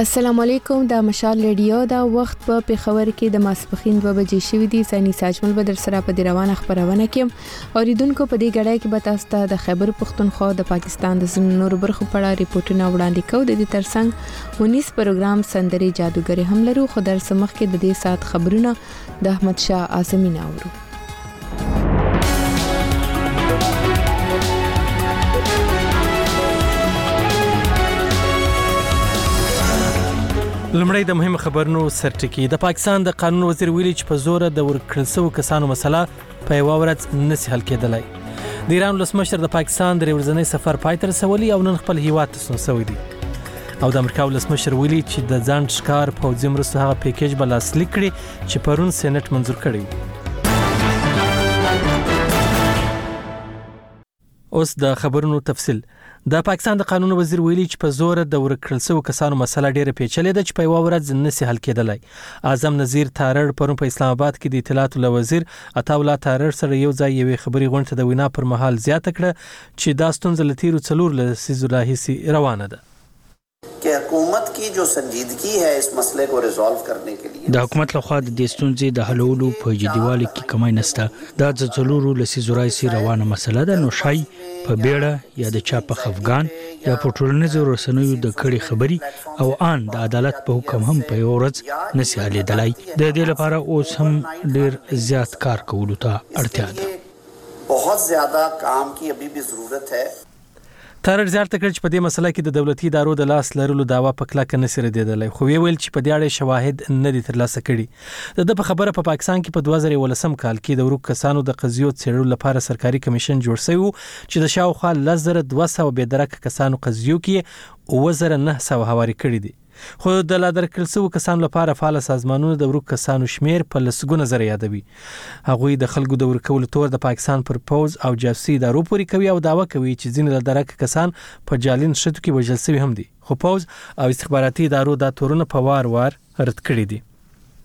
السلام علیکم. د مشال ریډیو دا وخت په پیښور کې د ماسپخین 2 بجې شوې دي. سانی ساجمل بدر سره په روانه خبرونه کې اوریدونکو په دې غړای کې به تاسو ته د خیبر پختونخوا د پاکستان د نور برخو په اړه ریپورتونه وړاندې کوو. د دې ترڅنګ 19 پروګرام سندري جادوګری هم لرو. خو در سمخ کې د دې سات خبرونه د احمد شاه اعظمي ناورو. لمړی د مهم خبرونو سرټکی. د پاکستان د قانون وزیر ویلي چې په زور د ورکړل شوو کسانو مسله په یو ورځ نسی حل کېدلای. د ایران ولسمشر د پاکستان د ورځنی سفر پای ته رسولي او نن خپل هیواد ته ستون شوی دی. او د امریکا ولسمشر ویلي چې د ځان ښکار پوځي مرستو هغه پیکیج به لاسلیک کړي چې پرون سېنات منزور کړی. اوس د خبرونو تفصیل. د پاکستان د قانون وزیر ویلي چې په زور د ورکړل شوو کسانو مسله ډیره پیچلې ده چې په یو ورځ نسی حل کېدلای. اعظم نظیر تارړ پرون په اسلام آباد کې د اطلاعات له وزیر عطاالله تارړ سره یو ځای یوې خبري غونډه د وینا پر مهال زیاته کړه چې دا ستونزه لتیرو 4 لسیزو راهیسي روانه ده. कि हुकूमत की जो संजीदगी है इस मसले को रिजॉल्व करने के लिए د حکومت لخوا د دې ستونزې د حلولو په جديوالي کې کمای نشته. دا د څلورو لسیزو راهیسي روانه مسله ده. نو شای په بیړه یا د چا په خفګان یا په ټولنیزو رسنیو د کړي خبري او ان د عدالت په حکم هم په یو ورځ نسی حلېدلای. د دې لپاره اوس هم ډیر زیات کار کولو ته اړتیا ده. बहुत ज्यादा काम की अभी भी जरूरत है. تارړ زیاته کړ چې په دې مسله کې د دولتي ادارو د لاس لرلو داوا په کلکه نسی ردیدلای. خو ویل چې په دې اړه شواهد نه دي ترلاسه کړي. د په خبره په پاکستان کې په 2018 کال کې د ورک کسانو د قضیو څېړلو لپاره سرکاري کمیشن جوړ شوی چې د شاوخوا 10200 بېدرک کسانو قضیو کې 2900 حواله کړي دي. خو د لادر کلسو کسانو لپاره فعال سازمانونو د ورک کسانو شمیر په لسګونه زره یادوي. هغوی د خلکو د ورکول تور د پاکستان پر پوز او جاسوسي ادارو پورې کوي او داوا کوي چې ځینې لادرک کسان په جالین شتو کې وژل شوی هم دي. خو پوز او استخباراتي ادارو دا تورونه په وار رد کړي دي.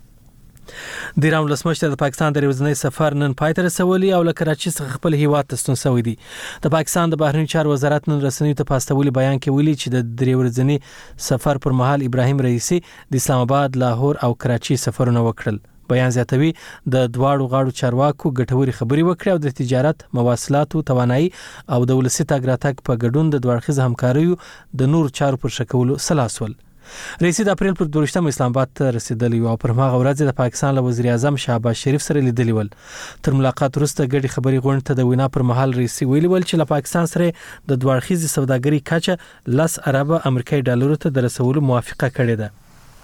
د ایران ولسمشر د پاکستان د ورځنی سفر نن پای ته رسولي او له کراچۍ څخه خپل هیواد ته ستون شوی دی. د پاکستان د بهرنی چارو وزارت نن رسنیو ته پاستولي بیان کې ویلي چې د درې ورځنی سفر پر مهال ابراهیم رئیسی د اسلام آباد، لاهور او کراچۍ سفرونه وکړل. بیان زیاتوي د دواړو غاړو چارواکو ګټوري خبري وکړي او د تجارت، مواصلاتو، توانایي او د ولسي تګ راتګ په ګډون د دوړخیز همکاریو د نور چارو پر شکولو سلاسول. رئیس د اپریل پر 22 اسلام آباد ته رسیدلی او پر هغه ورځ د پاکستان له وزیر اعظم شهباز شریف سره لیدلی ول. تر ملاقات وروسته ګډي خبري غونډه ته د وینا پر مهال رئیس ویلي ول چې له پاکستان سره د دوړخیز سوداګري کچه 10 ارب امریکایي ډالرو ته د رسولو موافقه کړې ده.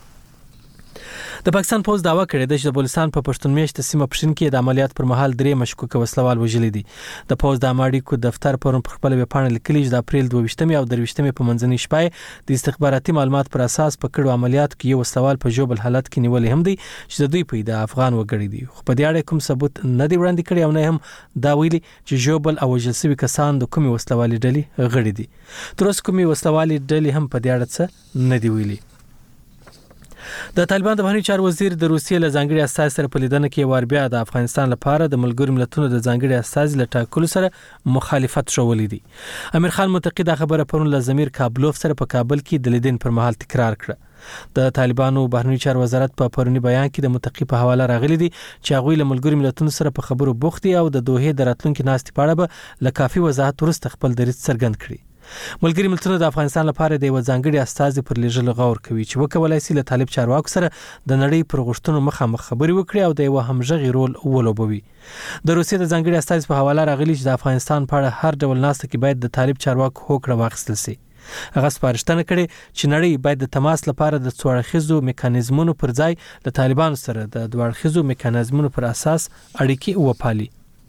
د پاکستان پوز داوا کړې ده چې د بلوچستان په پښتون میشت سیمه پښین کې د عملیات پر مهال 3 مشکوک وسلوال وژل دي. د پوز د اماړي دفتر پرون په خپل ویبپاڼه لیکلي چې د اپریل 22 او 23 په منځنۍ شپه د استخباراتي معلومات پر اساس په کړو عملیاتو کې یو وسلوال په جوبل حالت کې نیولې هم دي چې د دوی په د افغان وګړي دي. خو په دې اړه کوم ثبوت نه دی وړاندې کړی او نه هم دا ویلي چې جوبل او وژل شوي کسان د کومي وسلوالي ډلې غړي دي. تر اوسه کومي وسلوالي ډلې هم په دې اړه څه نه دی ویلي. د طالبان د بهرنی چارو وزیر د روسیې له ځانګړي استازي سره په لیدنه کې ور بیا د افغانستان لپاره د ملګرو ملتونو د ځانګړي استازي له ټاکلو سره مخالفت شولې دي. امیر خان متقی دا خبره پرون له زمیر کابلوف سره په کابل کې د لیدن پر مهال تکرار کړه. د طالبانو بهرنی چارو وزارت په پرونی بیان کې د متقی په حواله راغلي دي چې هغه له ملګرو ملتونو سره په خبرو بوخت دي او د دوه د راتلونکو ناستې په اړه به له کافي وضاحت وروسته خپل دریځ څرګند کړي. ملګری ملتونو د افغانستان لپاره د یو ځانګړي استازي پر لیږل غور کوي چې وکولای شي له طالب چارواکو سره د نړۍ پر غوښتنو مخامخ خبري وکړي او د یو همغږي رول ولوبوي. د روسیې د ځانګړي استازي په حواله راغلي چې د افغانستان په اړه هر ډول ناسته کې باید د طالب چارواکو هوکړه واخیستل شي. هغه سپارښتنه کړې چې نړۍ باید د تماس لپاره د څوړخیزو میکانیزمونو پر ځای د طالبانو سره د دوړخیزو میکانیزمونو پر اساس اړیکې وپالي.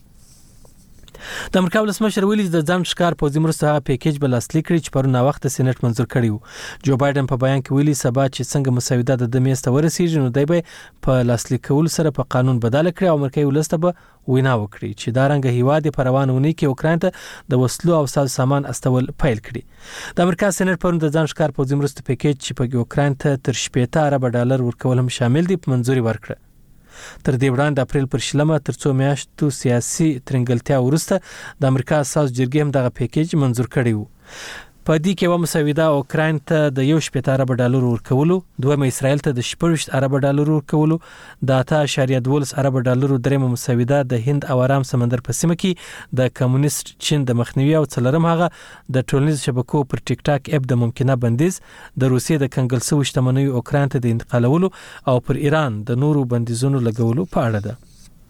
د امریکا ولسمشر ویلي د ځان ښکار پوځي مرستو هغه پیکیج به لاسلیک کړي چې پرون وخت سېنات منزور کړی و. جو بایدن په بیان کې ویلي سبا چې څنګه مسوده د میسته ورسیږي نو دی به په لاسلیک کول سره په قانون بدل کړي او امریکایي ولسته به وینا وکړي چې دا رنګ هیواد په روانونه کې اوکراین ته د وسلو او ساز سامان استول پیل کړي. د امریکا سېنات پرون د ځان ښکار پوځي مرستو پیکیج چې په اوکراین ته تر 18 ارب ډالر ورکول هم شامل دي په منزوري ورکړه. تر دې وړاندې د اپریل پر شلمه تر څو میاشتو سیاسي ترنګلتیا وروسته د امریکا اساس جرګې هم دغه پیکیج منزور کړی و. په دې کې و مسویده اوکراین ته د 1.8 ارب ډالر ورکولو، دویم اسرائیل ته د 18 ارب ډالر ورکولو، د 8.12 ارب ډالر درېم مسویده د هند او آرام سمندر په سیمه کې د کمونیست چین د مخنیوي، او څلورم هغه د ټولنیز شبکو پر ټیک ټاک اپ د ممکنه بندیز، د روسیې د کنګل شویو شتمنیو اوکراین ته د انتقالولو او پر ایران د نورو بندیزونو لګولو په اړه ده.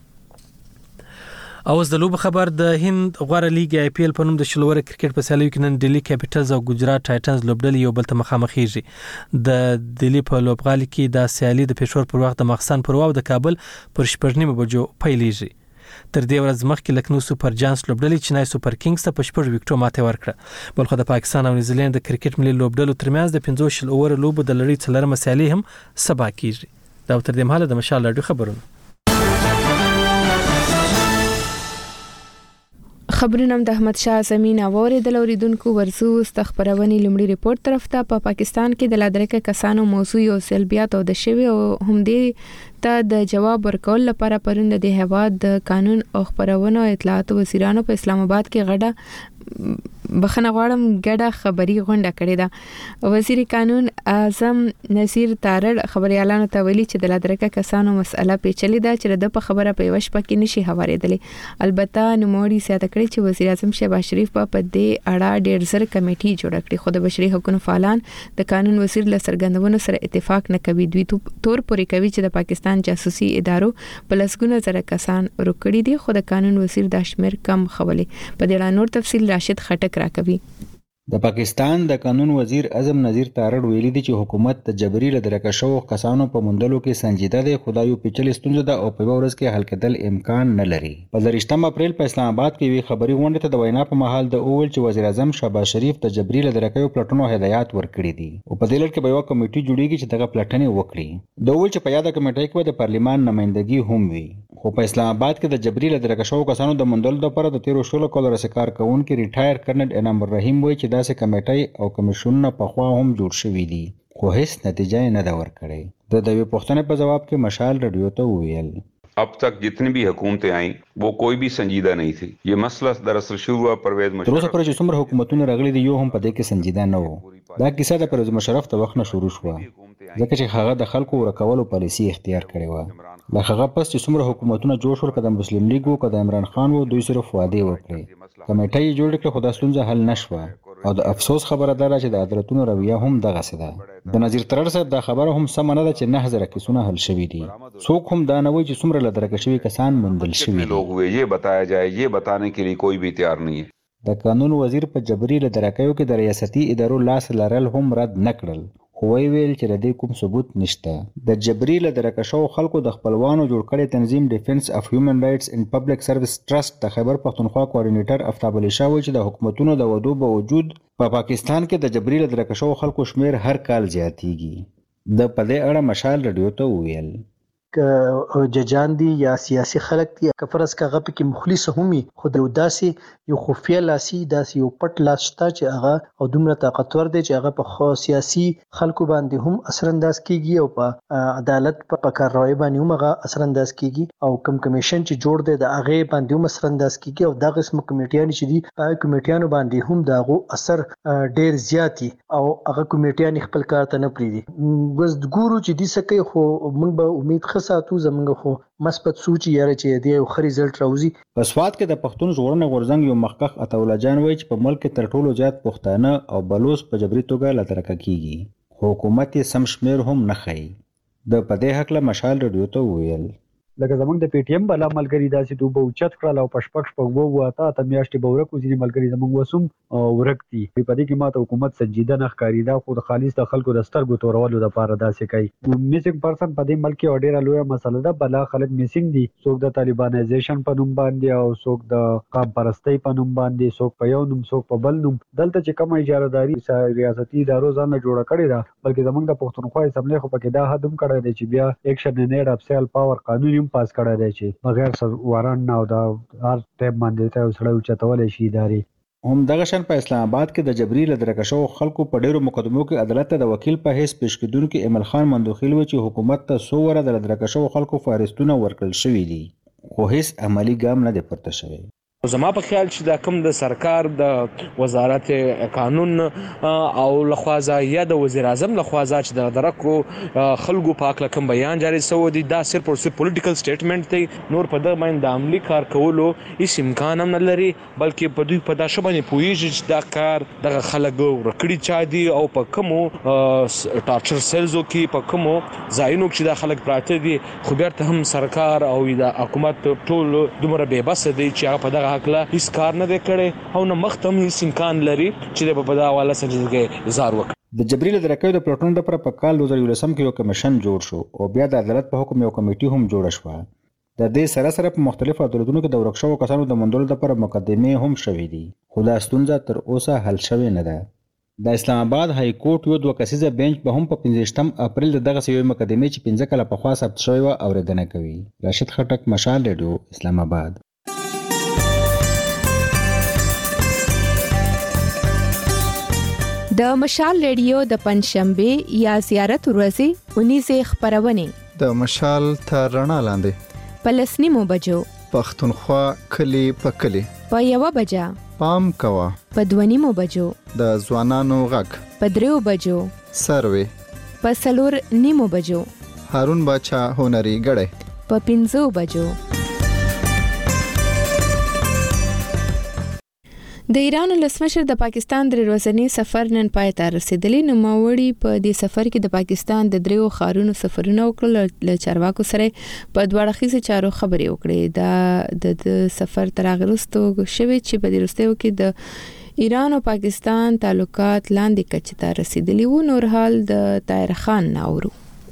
او د لوب خبر د هند غوړه لیګ آی پی ایل په نوم د شلوره کرکټ په سیالیو کې نن ډیلی کیپټلز او ګجرات ټایټنز لوبډلې یو بل ته مخامخېږي. د ډیلی په لوبغالي کې د سیالي د پېښور پر وخت د مخسن پر واو د کابل پر 8:30 بجو پیلېږي. تر دې ورځ مخکې لکنو سوپر جاینټس لوبډلې چنای سوپر کینګز ته په 6 وکټو ماته ورکړه. بلخو د پاکستان او نیوزیلند د کرکټ ملي لوبډلو ترمنځ د 15 اوور لوبو د لړۍ څلورمه سیالي هم سبا کیږي. دا تر دې مهاله د مشال رادیو خبرونه. خبرونه د احمد شاه زمين اوریدل اوریدونکو ورسو استخبارونی لمړي ریپورت طرف ته په پاکستان کې د لادرکه کسانو موضوع او سلبیات او د شوی او هم دې ته د جواب ورکول لپاره پرند د هواد د قانون او خبرونه او اطلاعات وزیرانو په اسلام آباد کې غډه بخنه غواړم ګډه خبري غونډه کړې ده. وزیر قانون اعظم نصیر تارړ خبريالانو ته ویلي چې د لادرکه کسانو مسأله پیچلې ده چې د په خبره په وش پکې نشي هوارېدلې. البته نوموړي ساته کړی چې وزیر اعظم شهباز شریف په دې اړه ډېر زر کمیټي جوړ کړي، خو د بشري حقوقو فعالان د قانون وزیر له څرګندونو سره اتفاق نه کوي. دوی تور پورې کوي چې د پاکستان جاسوسي ادارو په لسګونه زره کسان روکړي دي، خو د قانون وزیر د شمیر کم خولې. په دې اړه نور تفصیل راشد خټک راکوي. د پاکستان د قانون وزیر اعظم نذیر تارړ ویلي دی چې حکومت د جبري لدرکه شو کسانو په مندلو کې سنجیده دی، خدای یو پیچلې ستونزه ده او په ورځ کې حل کېدل امکان نه لري. په 28 اپریل په اسلام آباد کې وی خبري غونډه ته د وینا په محل د اول چې وزیر اعظم شهباز شریف د جبري لدرکه پلټنو هدایت ورکړي دي او په دې لړ کې به یو کمیټي جوړیږي چې دغه پلټنې وکړي. د اول چې په یاده کمیټې کې د پارلیمان نمائندګي هم وي، خو په اسلام آباد کې د جبري لدرکه شو کسانو د مندلو لپاره د 13 کال رسکار کوونکي ریټایر کرنل انعام الرحیم وایي چې داسې کمیټې او کمیشنونه په خوا هم جوړ شوي دي، خو هیڅ نتیجه نه ده ورکړې. د دې پوښتنې په جواب کې مشال رادیو ته وویل अब तक जितनी भी हुकूमतें आई वो कोई भी संजीदा नहीं थी. ये मसला दरअसल शुरू हुआ परवेज मुशर्रफ. تر اوسه پورې چې څومره حکومتونه راغلي دي یو هم په دې کې سنجیده نه وو. دا کیسه د پرویز مشرف ته وخت نه شروع شوه ځکه چې هغه د خلکو ورکولو پالیسي اختیار کړې و. له هغه پس چې څومره حکومتونه جوړ شول، که د مسلم لیګ وو که د عمران خان وو، دوی صرف وعدې وکړې، کمیټه یې جوړ کړه، خو دا ستونزه حل نشوه. او د افسوس خبره ده چې د عدالتونو رویه هم دغسې ده. د نذیر ترړ صاحب دا خبره هم سمه نه ده چې 9000 کیسونه حل شوي دي. څوک هم دا نه وایي چې څومره لدرکه شوي کسان موندل شوي دي. ये बताया जाए ये बताने के लिए कोई भी तैयार नहीं है. د قانون وزیر په جبري لدرکیو کې د ریاستي ادارو لاس لرل هم رد نه کړل، خو ویل چې لدې کوم ثبوت نشته. د جبري لدرکه شو خلکو د خپلوانو جوړ کړي تنظیم ډیفنس اف هیومن رائټس ان پبلک سرویس ټرست د خیبر پښتونخوا کوارډینیټر افتاب علي شاه وایي چې د حکومتونو د ودو باوجود په پاکستان کې د جبري لدرکه شو خلکو شمیر هر کال زیاتیږي. د په دې اړه مشال رادیو ته وویل ججان دي یا سیاسي خلک دي که فرض کغه پکې مخلص همي، خو د داسې یو خفیه لاسي داسې یو پټ لاس شته چې هغه او دومره طاقتور دی چې هغه په خو سیاسي خلکو باندې هم اثر انداز کیږي او په عدالت په کارروای باندې هم هغه اثر انداز کیږي او کم کمیشن چې جوړ دی د هغه باندې هم اثر انداز کیږي او دا قسم کمیټیان چې دي په کمیټیانو باندې هم داغو اثر ډیر زیاتی او هغه کمیټیان خپل کار ته نه پریدي. بس ګورو چې دې سکه خو موږ به امید ساتو زمونږ خو مثبت سوچ یاره چې دی یو خري رزلټ راوځي. په سواد کې د پښتون ژغورنې غورځنګ یو مخکخ عطاالله جان وایي چې په ملک کې تر ټولو زیات پښتانه او بلوچ په جبري توګه لدرکه کیږي، خو حکومت یې سم شمیر هم نه ښیي. د په دې هکله مشال رادیو ته وویل لکه زمونږ د پی ټی ایم بلا ملګری داسې دوه اوچت کړل او پشپک شپږ وو اته میاشتې به ورک وزیر ملګری زمونږ وسوم ورک دي. په دې کې ماته حکومت سنجیده نه ښکاری دا خو د خالص د خلکو د سترګو تورولو لپاره داسې کوي. میسنګ پرسن په دې ملک کې ډیره لویه مسله ده، بلا خلک میسنګ دي، څوک د طالبانایزیشن په نوم باندې او څوک د قام پرستی په نوم باندې، څوک په یو نوم څوک په بل نوم. دلته چې کوم اجارهداري ریاستي ادارو ځان جوړه کړې ده، بلکې زمونږ د پښتونخوا اسمبلی خو پکې دا حدم کړی دی چې بیا اکشن نه اپ پاور قانون هم پاس کړی دی چې بغیر وارن او دا هر ټیم باندې ته وسړی چتولې شي اداري. هم دغه شان په اسلام آباد کې د جبري لدرکه شو خلکو په ډیرو مقدمو کې عدالت ته د وکیل په حیث پیش کیدونکو ایمل خان مندوخیل و چې حکومت ته سووره د لدرکه شو خلکو فارستونه ورکړل شوی دي، خو هیڅ عملی ګام نه دی پورته شوی. زما په خیال چې دا کوم د سرکار د وزارت قانون او لخوازه یا د وزیر اعظم لخوازه چې د درکو خلکو پاک لکم بیان جاری سو دي دا صرف او صرف پولیټیکل سټیټمنټ دی نور په دغه باندې د عملی کار کولو هیڅ امکان هم نه لري بلکې په دوی په دا شبانه پویږي چې دا کار د خلکو رکړی چا دي او په کومو ټارچر سیلزو کې په کومو ځایونو کې د خلک پراته دي خو بیرته هم سرکار او د حکومت ټول دومره بے بس دي چې په دغه حق لا هیڅ کار نه کړي او نه مختم هیڅ امکان لري چې په دغه حواله سره اظهار وکړي د جبري لدرکې د پروتون د پر په کال 2013 کې یو کمیشن جوړ شو او بیا د عدالت په حکم یو کمیټي هم جوړ شو د دې سره په مختلفو عدالتونو کې د ورکشو کسانو د مندلو لپاره مقدمه هم شوې دي خو دا ستونزه تر اوسه حل شوې نه ده د اسلام آباد های کورټ یو دوه کسیزه بنچ به هم په 15 اپریل دغه سوي مقدمه چې 15 کاله په خوا ثبت شوی و اوریدنه کوي راشد خټک مشال ریډیو اسلام آباد د مشال ریډیو د پنځشنبه یا زیارت ورځې 19 خبرونه د مشال تر رڼا لاندې په لسنیمو بجو پښتونخوا کلی په کلی په یو بجا پام کوا په دونیمو بجو د ځوانانو غږ په دریو بجو سروي په سلور نیمو بجو هارون باچا هنري غړې په 15 بجو د ایران ولسمشر د پاکستان د ورځنی سفر نن پای ته رسیدلی نو ماوړي په دې سفر کې د پاکستان د دریو خارونو سفرونه وکړل ل چارواکو سره په دوړخیزه چارو خبرې وکړې د سفر تر اغرستو شوی چې په دې رستو کې د ایران او پاکستان تعلقات لاندې کچې ته رسیدلی و نور حال د طاهر خان ناورو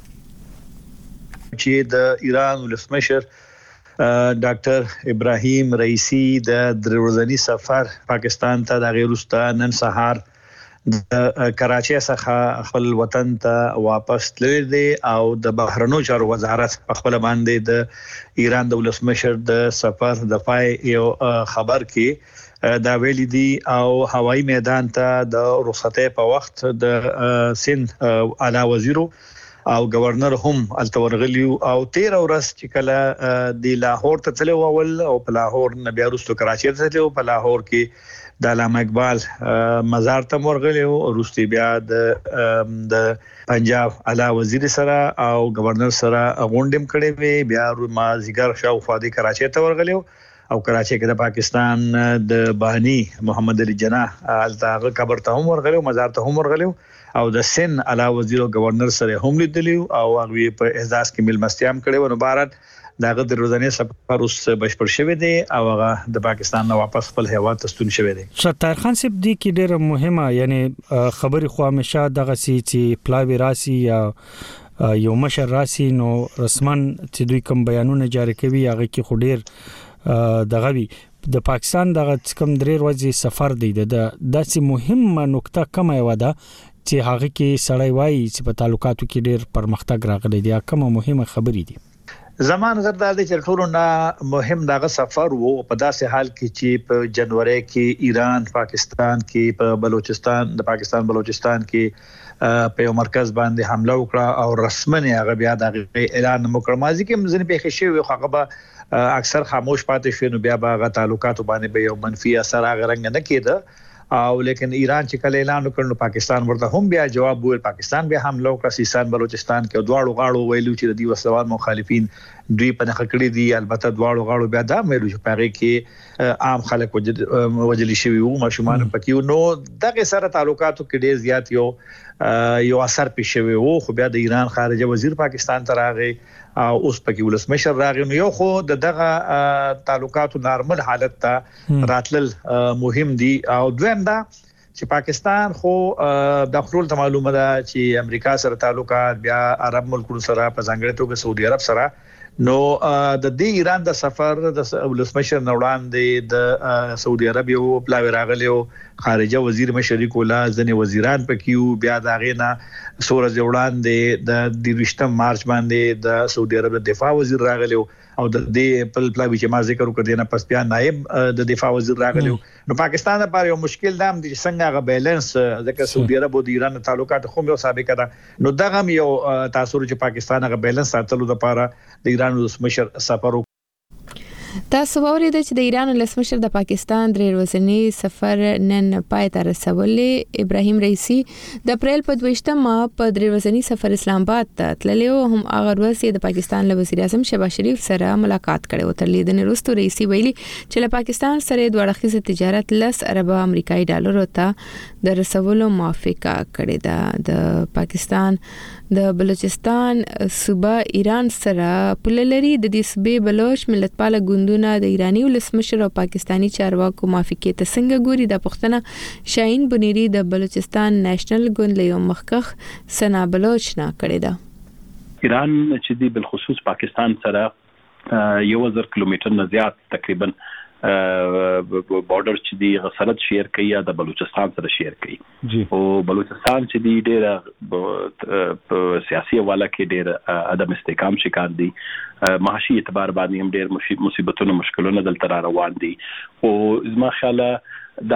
چې د ایران ولسمشر ډاکټر ابراهیم رئیسی د ورځنی سفر پاکستان ته د غیرستا نن سهار د کراچۍ څخه خپل وطن ته واپس تللی دی او د بهرنیو چارو وزارت په خپل باندې د ایران د ولسمشر د سفر د پای یو خبر کې دا ویل دي او هوایي میدان ته د رخصتۍ په وخت د سند اعلی وزیرو او گورنر هم التورغلیو او 13 ورځ چې کله د لاهور ته تلو اول او په لاهور نه بیا وروسته کراچۍ ته تلو په لاهور کې د علامه اقبال مزار ته ورغلیو وروسته بیا د پنجاب اعلی وزیر سره او گورنر سره غونډم کړي وي بیا ما زیګر شاو فادي کراچۍ ته ورغلیو او کراچۍ کې د پاکستان د بهني محمد علي جناح التاغه قبر ته هم ورغلیو مزار ته هم ورغلیو او د سن اعلی وزیر او گورنر سره هم لیدلی او هغه په اعزاز کې ملمستیام کړي و نو بارات دغه د روزانه سفر اوس بشپړ شوی دی او هغه د پاکستان نه واپس خپل هیواد ته ستون شوی دی ستار خان صاحب دی کې ډیره مهمه یعنی خبري خو همیشه دغه سي چې پلاوی راسي یا یو مشر راسي نو رسمن چې دوی کوم بیانونه جاری کوي هغه کې خو ډیر دغه وی د پاکستان دغه کم درې ورځې سفر دی د داسې مهمه نقطه کومه و ده چې هغه کې سړی وایي چې په تعلقاتو کې ډېر پرمختګ راغلی دی کومه مهمه خبرې دي زمان زرداد چې ټولو نه مهم دغه سفر وو په داسې حال کې چې په جنوري کې ایران پاکستان کې په بلوچستان د پاکستان بلوچستان کې په یو مرکز باندې حمله وکړه او رسمن هغه بیا د اعلان وکړ مازی کې مزنه په خښي وي هغه اکثر خاموش پاتې شو نو بیا به تعلقات باندې به یو منفي اثر هغه رنګ نه کېده او لیکن ایران چې کله اعلان وکړ نو پاکستان ورته هم بیا جواب ویل پاکستان بیا حمله وکړه سیستان بلوچستان کې دواړو غاړو ویلو چې د دې وسوال مخالفین دوی په نخ کړی دي البته دواړو غاړو بیا دا ویلو چې پاره کې عام خلک وجلی شوی وو ماشومان پکې نو دغه سره تعلقاتو کې ډیر زیات یو اثر پېښوي وو خو بیا د ایران خارجه وزیر پاکستان ته راغی او اوس پکې ولسمشر راغی نو یو خو دغه تعلقاتو نارمل حالت ته راتلل مهم دي او دویم دا چې پاکستان خو د خپل ته معلومه ده چې امریکا سره تعلقات بیا عرب ملکونو سره په ځانګړي توګه سعودي عرب سره نو د دې ایران د سفر د ولسمشر نوړان د سعودي عرب یو پلاوی راغلیو خارجه وزیر مشرق ولا ځنې وزیران پکيو بیا دا غینا سورج وړاندې د 23 مارچ باندې د سعودي عرب د دفاع وزیر راغلیو او د دې پلاوی چې ما ذکر وکړ نه پس بیا نائب د دفاع وزیر راغلیو نو پاکستان لپاره یو مشکل دام دي څنګه غو بیلانس ځکه سعودي عرب او د ایران تعلقات خو یو سابقه ده نو دغه یو تاثیر چې پاکستان غو بیلانس ساتلو لپاره د ایران ولسمشر سفر تاسو اورید چې د ایران ولسمشر د پاکستان درې ورځنی سفر نن پای ته رسولې. ابراهیم رئیسی د اپریل په 22مه په درې ورځنی سفر اسلام آباد ته تللی او هم هغه ورځ د پاکستان له وزیر اعظم شهباز شریف سره ملاقات کړي. تر لیدنې وروسته رئیسی ویلي چې له پاکستان سره د وړاندیز تجارت 10 ارب امریکایي ډالر ته د رسولو موافقه کړې ده. د پاکستان د بلوچستان صوبه ایران سره پوله لري. د دې صوبې بلوچ ملتپال ګوندونه د ایرانی ولسمشر او پاکستانی چارواکو موافقه ته څنګه ګوري. د پښتنه شاهین بنيري د بلوچستان نېشنل ګوند له مخکخ سنا بلوچ نه کړی ده. ایران چې دی بل خصوص پاکستان سره 1000 کیلومتر نه زیات تقریبا بارډر چې دی غسرت شیر کوي یا د بلوچستان سره شیر کوي او بلوچستان چې دی ډېر په سیاسي حواله کې ډېر عدم استحکام شکار دي. معاشي اعتبار باندې هم ډېر مصیبتونو مشکلونه دلته روان دي او زما خیاله دا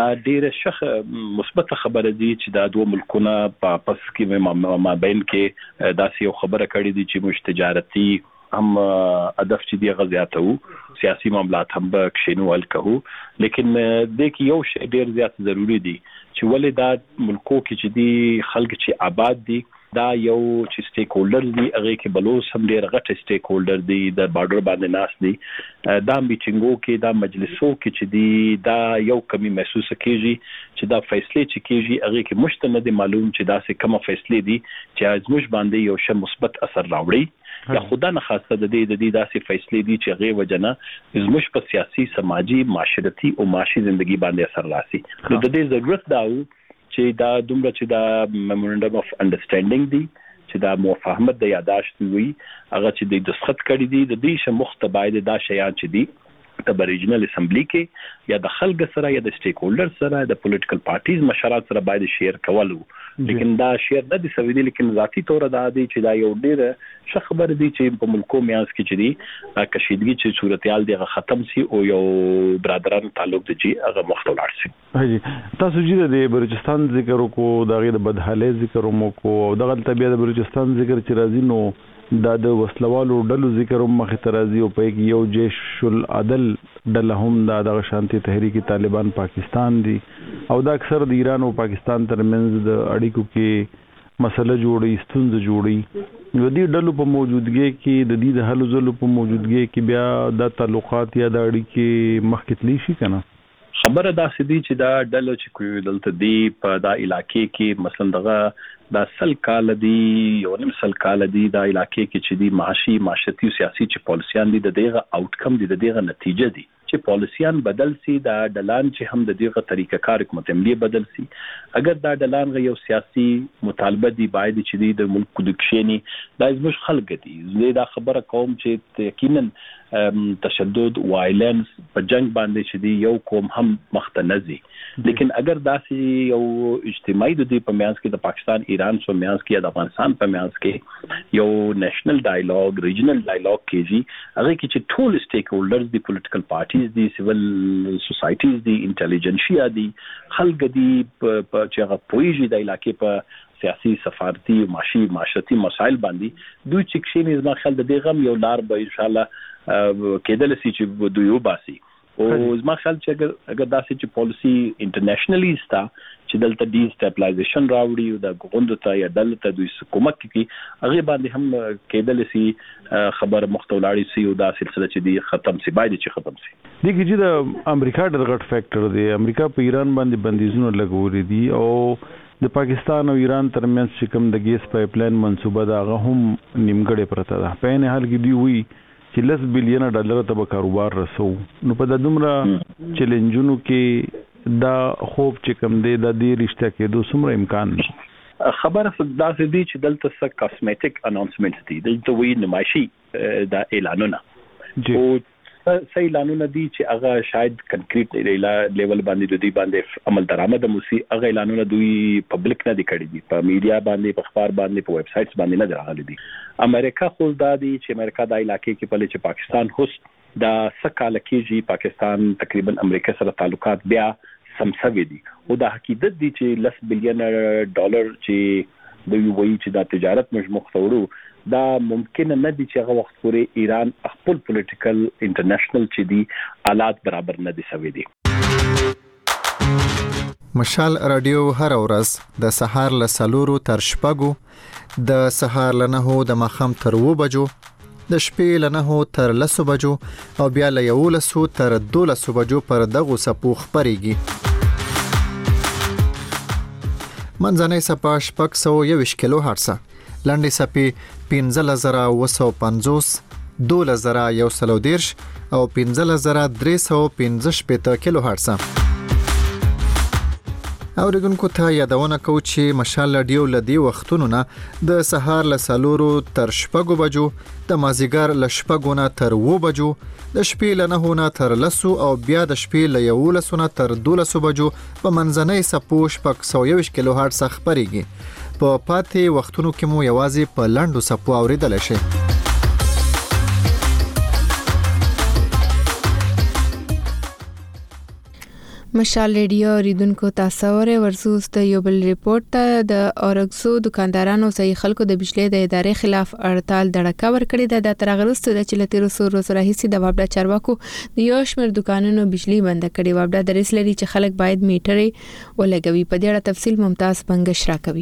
ډېر مثبت خبره دي چې دا دوه ملکونه په پس کې مابین کې داسې یو خبره کړې دي چې موږ تجارتي هم هدف چې دی غزياتو سیاسي معاملات هم به کښینول کوو. لیکن د کې یو شی ډېر زیات ضروری دی چې ولې دا ملکو کې چې دی خلک چې آباد دي دا یو چې سټیک هولډر دي هغه کې بلوچ هم ډېر غټ سټیک هولډر دي د بارډر باندې ناس دي. دا میټینګو کې دا مجلسو کې چې دی دا یو کمی محسوس کیږي چې دا فیصله چې کیږي هغه کې مشته نه دي معلوم چې دا څه کومه فیصله دي چې ازموج باندې یو شی مثبت اثر راوړي یا خدا نه خاصه د دې داسې فیصله دي چې هغه وجنه ازموج په سیاسي سماجی معاشرتي او معاشي ژوندۍ باندې اثر راسي. نو د دې ضرورت دا چې دا دومره چې دا میمورندم اف انډرستانډینګ دی چې دا موافقت د یاداشت وي هغه چې د دستخط کړي دي د دې شموخته باید دا شیان چې دي د ریجنل اسمبلی کې یا د خلک سره یا د سټیک هولډر سره د پولیټیکل پارټیز مشرات سره باید شیر کولو. لیکن دا شیر نه دي سوي دي لیکن ذاتی تور دا دي چې دا یو ډېر ښه خبر دي چې په ملکو میانس کې چې دي کشیدګي چې صورتحال دی ختم سي او یو برادرانو تعلق دي چې هغه مختلف شي. هاجي تاسو چې د بلوچستان ذکر وکړو دا غیر بدحالي ذکر وکړو دغه طبيعت د بلوچستان ذکر چې راځي نو دا د وسلوالو ډلو ذکر هم مخ ترازی او په یو جيش العدل ډله هم د شانتي تحریک طالبان پاکستان دي او دا اکثر د ایران او پاکستان ترمنځ د اړیکو کې مسله جوړي ستونزه جوړي. نو دې ډلو په موجودګۍ کې د دې د حل زلو په موجودګۍ کې بیا د تعلقات یا د اړیکې مخ کې تلی شي کنه. خبره دا سدي چې دا ډله چې کوي دلته دی په دا علاقې کې مثلا دغه دا سل کال دی یو نیم سل کال دی دا علاقې کې چې دی معاشي معاشرتي سیاسي چې پالیسيان دي د دغه آوټکم دي د دغه نتیجه دي چې پالیسيان بدل سي دا ډلان چې هم د دغه طریقه کار حکومت عملی بدل سي. اگر دا ډلان یو سیاسي مطالبه دي باید چې دی د ملک د کښینی دا زموږ خلک دي زه دا خبره کوم چې یقینا تشدد وایلنس په جنگ باندې چې دی یو قوم هم مختنزي. لیکن اگر داسې یو اجتماعي د دې په میانس کې د پاکستان ایران سو میانس کې یا د افغانستان په میانس کې یو نېشنل ډایالوګ ریجنل ډایالوګ کېږي هغه کې چې ټول سټیک هولډرز دي پولیټیکل پارټیز دي سیول سوسایټیز دي انټيليجنسیا دي خلک دي چې هغه پويږي د علاقې په سیاسي سفارتي معاشرتي مسایل باندې دوی چې کښینې زما خیال د دې غم یو لار به ان شاء الله کېدل سي چې دوی وباسي او زما خیال چې اگر داسې چې پالیسي انټرنیشنلی ستا چې دلته ډی سټابلایزیشن راوړي او د غوندو ته یا دلته دوی کومک کوي هغه باندې هم کېدل سي خبر مختولاړي سي او دا سلسله چې دی ختم سي باید چې ختم سي. دغه چې د امریکا ډېر غټ فیکٹر دی امریکا په ایران باندې بندیزونه لګولې دي او د پاکستان او ایران ترمنځ چې کوم د ګیس پایپ لاین منصوبه دا هغه هم نیمګړې پرته ده. په نه حال کې دی وی چې $10 بلین ته به کاروبار رسو نو په د دومره چیلنجونو کې دا خوب چې کوم دی د دې رښتیا کېدو څومره امکان دی. خبره دا دي چې دلته څه کاسمیټیک اناونسمنت دي دلته وی نمایشي دا اعلانونه او څه اعلانونه دي چې هغه شاید کنکریټ لیول باندې د دې باندې عمل درآمد موسی هغه اعلانونه دوی پبلک نه دي کړی دي په میډیا باندې په اخبار باندې په ویب سایټس باندې نه راغلي دي. امریکا خو دا دي چې امریکا د علاقې کې په چې پاکستان هوس دا سکاله کېږي پاکستان تقریبا امریکا سره تعلقات بیا سمسوي دي او دا حقیقت دي چې $10 بلین چې دوی وایي چې دا تجارت موږ مختورو دا ممکن نه دي چې هغه وخت پورې ایران خپل پولیټیکل انټرنیشنل چې دي حالات برابر نه دي سوي دي. مشال رادیو هر ورځ د سهار له 4 تر 6 د سهار له 9 د ماښام تر 2 بجو د شپې له 9 تر 10 بجو او بیا له 11 تر 12 بجو پر دغه سپو خبريږي. منځنۍ سپا 621 کیلو هرتز، لنډي سپي 15950، 12130 او 15315 کیلو هرتز. اوریدونکو ته یادونه کوم چې مشال رادیو لدی وختونو نه د سهار له 4 تر 6 بجو، د مازیګر له 6 نه تر 2 بجو، د شپې له 9 نه تر 10 او بیا د شپې له 11 نه تر 12 بجو په منځنۍ سپو 621 کیلو هرتز خبريږي. په پاتې وختونو کې مو یوازې په لاندو سپو اوریدل شي. مشال ریډیو ریدونکو تاسو ورسوس د یو بل ریپورت ته د اورګزو دکاندارانو صحیح خلکو د بجلی د ادارې خلاف هړتال دړکا ور کړی د ترغرستو د چلتیرو سورو سره هیڅ د وابډا چارواکو د یو شمېر دکانونو بجلی بند کړي. وابډا درس لري چې خلک باید میټرې ولګوي. په دې اړه تفصیل ممتاز بنگش راکوي.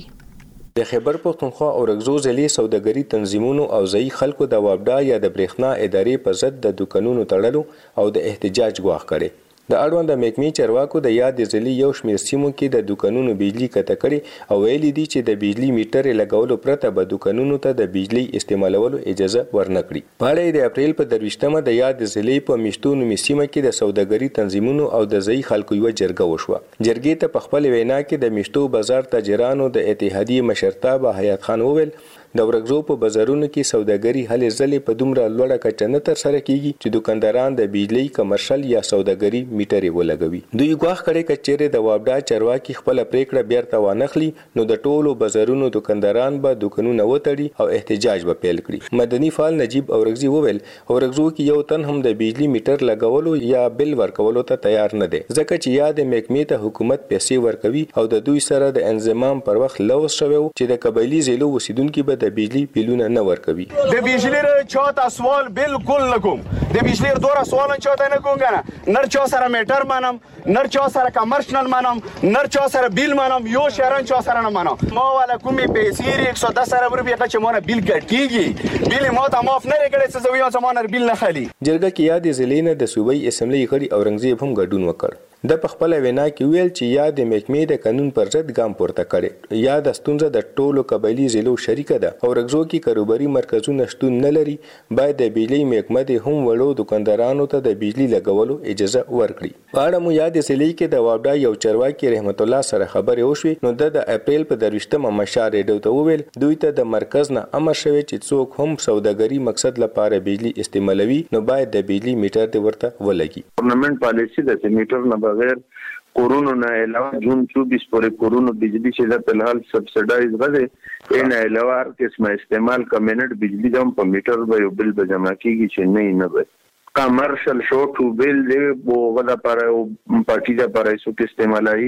د خیبر پښتونخوا اورګزو ضلعي سوداګري تنظیمونو او ځای خلکو د وابډا یا د برېښنا ادارې په ضد د دکانونو تړلو او د احتجاج غواړ کړي. د اړوند د محکمې چارواکو د یاد ضلعي یو شمېر سیمو کې د دکانونو بجلی کته کړي او ویلي دي چې د بجلی میټر لګولو پرته به دکانونو ته د بجلی استعمالولو اجازه ورنکړي. په اړه د اپریل په 23مه د یاد ضلعي په میشتونو سیمه کې د سوداګري تنظیمونو او د ځای خلکو یو جرګه وشوه. جرګې ته په خپل وینا کې د میشتو بازار تاجرانو د اتحادیې مشرتابه حیات خان وویل د ورګزو په بازارونو کې سوداګري هلې ځلې په دومره لوړه کچه نه تر سره کیږي چې دکانداران د بجلی کمرشل یا سوداګري میټرې ولګوي. دوی غواړي کړي چې د وابډا چارواکي خپل پریکړه بیرته وانخلي نو د ټولو بازارونو دکانداران به دکانونه وتړي او احتجاج به پیل کړي. مدني فعال نجیب اورګزي وویل ورګزو کې یو تن هم د بجلی میټر لګولو یا بل ورکولو ته تیار نه دی ځکه چې یا د محکمې ته حکومت پیسې ورکوي او د دوی سره د انضمام پر وخت لوس شوی چې د قبایلی ضلعو اوسیدونکو به د بجلی بیلونه نه ورکوي. د بجلی ر چاته سوال بالکل نه کوم. د بجلی دوره سوال چاته نه کوم کنه. نر چا سره میټر مانم، نر چا سره کمرشنل مانم، نر چا سره بیل مانم، یو شهرن چا سره نه مانم. ما والا کومي پیسې 110 روپیه که چې مونږ بیل کټیږي بیل ما ته معاف نه کړي څه زوی زمانه بیل نه خالي. جرګه کې یاد ضلعي نه د صوبایي اسمبلی غړي اورنګزیب هم ګډون وکړ. د خپل وینا کې ویل چې یا د محکمې د قانون پر ضد ګام پورته کړي یا د ستونزه د ټولو قبایلی ضلعو شریکه ده. اورګزو کې کاروباري مرکزونه شتون نه لري، باید د بجلی محکمه د هم وړو دکاندارانو ته د بجلی لګولو اجازه ورکړي. په اړه مو یاد ضلعي کې د وابډا یو چارواکي رحمت الله سره خبرې وشوې نو د اپریل په 23مه مشال ریډیو ته وویل دوی ته د مرکز نه امر شوی چې څوک هم سوداګري مقصد لپاره بجلی استعمالوي نو باید د بجلی میټر د ورته ولګي. گورنمنٹ پالیسی د میټر نه بغیر کورونا نه علاوه جون 24 پورې کورونا بجلی چې د فلحال سبسایډایز غږی ان علاوه هر قسمه استعمال کمنټ بجلی د په میټر به یو بل به جمع کیږي چې نه به کمرشل شورټ ویل دی وغدا پر پارټي دا پر ایسو کې استعمالي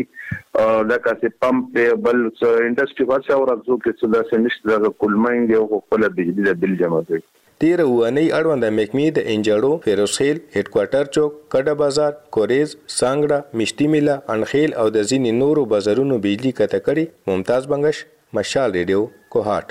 دا کاسه پمپ بل انډستری واسه او راځو کې څه دا سنشت دا کولماین دی او خپل بجلی د بل جمع کوي. تیر وانی اړوند محکمې د انجړو، فیروزخیل، هډ کوارټر چوک، کډه بازار، کوریز، سانګړه، مشتي میله، انخیل او د ځینې نورو بازارونو بجلی کته کړي. ممتاز بنگش، مشال ریډیو، کوهات.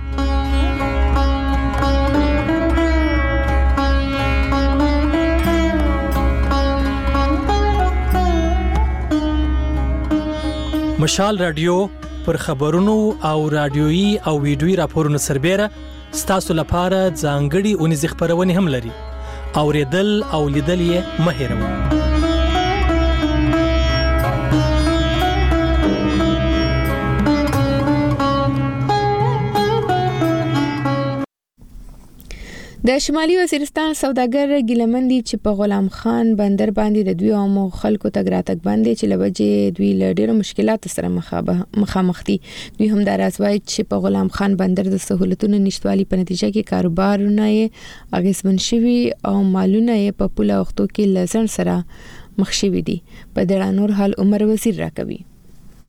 مشال رادیو پر خبرونو او رادیويي او ویډیويي راپورونو سربېره ستاسو لپاره ځانګړي اونیز خبرونه هم لري. اوریدل او لیدل یې مه هېروئ. د شمالي وزیرستان سوداګر ګیلمندي چې په غلام خان بندر باندې د دوی عامو خلکو تګ راتګ باندې چې لوجه دوی له ډیرو مشکلاتو سره مخامخ دي. دوی هم دا راځوي چې په غلام خان بندر د سہولتونو نشټوالي په نتیجه کې کاروبارونه یې اغیزمن شوي او مالونه یې په پوله وختو کې لزن سره مخ شوي دي. په دې نور حال عمر وزیر راکوي.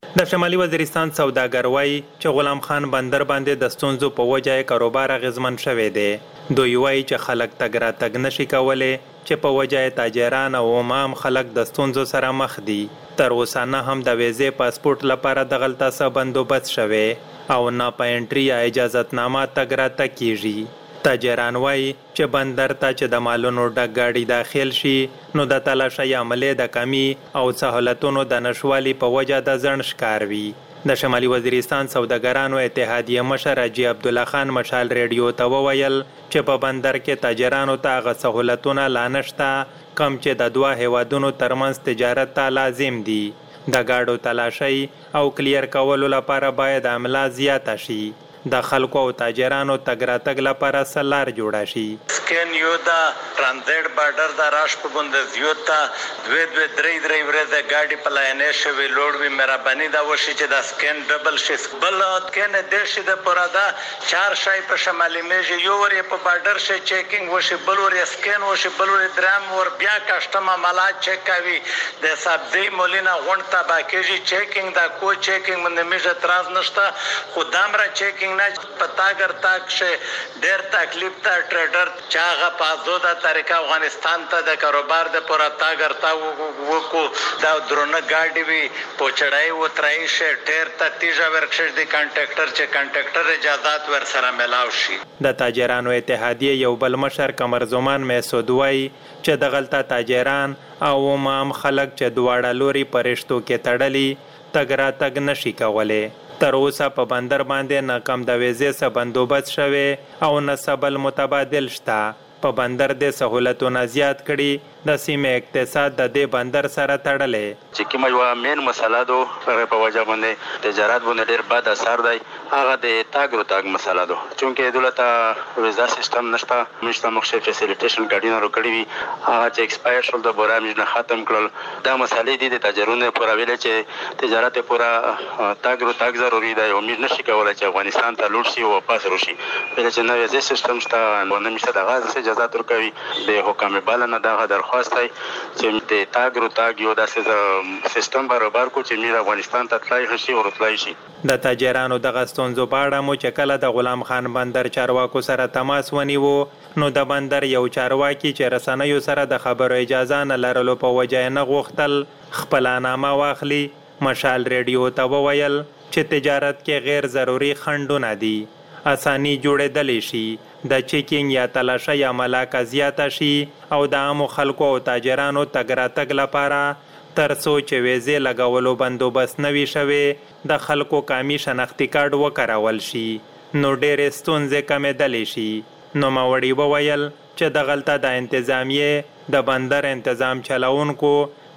د شمالي وزیرستان سوداګر وایي چې غلام خان بندر باندې د ستونزو په وجه کاروبار اغیزمن شوی دی. دوی وایي چې خلک تګ راتګ نشي کولی چې په وجه تاجران او عام خلک د ستونزو سره مخ دي. تر اوسه نه هم د ویزې پاسپورت لپاره دغلته څه بندوبست شوی او نه په انټري یا اجازتنامه تګ راتګ کیږي. تاجران وایي چې بندر ته چې د مالونو ډک ګاډي داخل شي نو د تلاشۍ عملې د کمی او سہولتونو د نشوالي په وجه د ځنډ ښکار وي. د شمالي وزیرستان سوداګرانو اتحادیه مشر حاجي عبدالله خان مشال ریډیو ته وویل چې په بندر کې تاجرانو ته هغه سہولتونه لا نشته کم چې د دوه هیوادونو ترمنځ تجارت ته لازم دي. د گاډو تلاشۍ او کلیر کولو لپاره باید عمله زیاته شي. د خلکو او تاجرانو تګ راتګ لپاره سلار جوړه شي. سکین یو دا ترانزیت بارډر دا راش په بوند یو تا دوه درې ورځې ګاډي په لاینې شوی لوړ وی مهرباني دا وشي چې دا سکین ډبل شي بل کینه د شي د پرادا چار شای په شمالي میج یو ور په بارډر شي چیکینګ وشي بل ور سکین وشي بل ور درام ور بیا کسٹم عملات چیک کوي د سبزی مولینا غونټه باکیږي چیکینګ دا کو چیکینګ باندې میج اعتراض نشته خدام را چیکینګ پتا کرتا چې ډېر تکلیف ته ټریډر چاغه پازو دا طریقه افغانستان ته د کاروبار د پورا تا کرتا وکو دا درونه گاډي وی پوچړای و ترای شه ډېر ته تیجا ورکشش دی کانټریکټر چې کانټریکټر اجازهات ور سره ملاو شي. د تاجرانو اتحادیه یو بل مشر قمر زمان مسعود وای چې د غلطه تاجران او عام خلک چې دواړه لوري پرشتو کې تړلي تګ راتګ نشي کولی. تر اوسه په بندر باندې نه کم د ویزې څخه بندوبست شوی او نه سبل متبادل شته. په بندر د سہولتونو زیات کړي د سیمې اقتصاد د دې بندر سره تړلې. چې کومه یو مین مسله ده په وجه باندې تجارت باندې ډېر بد اثر دی هغه د تاګ راتګ مسله ده چونکې دولت ویزا سیستم نشته مخشه فیسیلیټیشن کارډونه ورکړي وي هغه چې ایکسپایر شول د بورا میژنه ختم کړل. دا مسلې دي د تاجرونو پورا ویل چې تجارت پورا تاګ راتګ ضروري دی او امید نشي کولای چې افغانستان ته لوټ شي او واپس راشي. ویل چې نو ویزا سیستم شته نو نشته دغه اجازه ورکوي د حکومت بلنه دغه درخواست دی چې د تاګ راتګ یو داسې سیستم برابر کو چې میر افغانستان ته تلای شي او راتلای شي. د تاجرانو د غستونزو په اړه مو چې کله د غلام خان بندر چارواکو سره تماس ونیو نو د بندر یو چارواکي چې رسنیو سره د خبرو اجازه نه لرلو په وجه نه غوښتل خپل نامه واخلي. مشال ریډیو ته وویل چې تجارت کې غیر ضروري خنډونه دي اساني جوړېدلی شي د چیکینګ یا تلاشۍ عمله زیاته شي او د عامو خلکو او تاجرانو تګ راتګ لپاره تر څو چې ویزې لګولو بندوبست نه وي شوی د خلکو قامي شناختي کارت وکارول شي نو ډېرې ستونزې کمېدلی شي. نوموړي وویل چې دغلته د انتظامیې د بندر انتظام چلونکو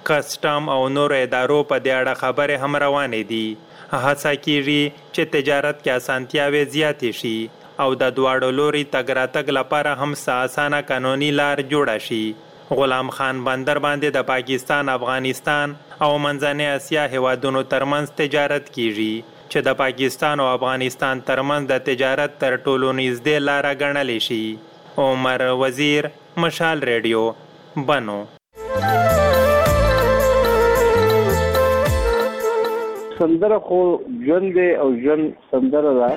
کسټم او نور ادارو په دې اړه خبرې هم روانې دي. هڅه کیږي چې تجارت کې اسانتیاوې زیاتې شي او د دواړو لوري تګ راتګ لپاره هم اسانه قانوني لار جوړه شي. غلام خان بندر باندې د پاکستان، افغانستان او منځنۍ اسیا هیوادونو ترمنځ تجارت کیږي چې د پاکستان او افغانستان ترمنځ د تجارت تر ټولو نږدې لار ګڼل شي. عمر وزیر، مشال ریډیو، بنو. سندره خو ژوند دی او ژوند سندره ده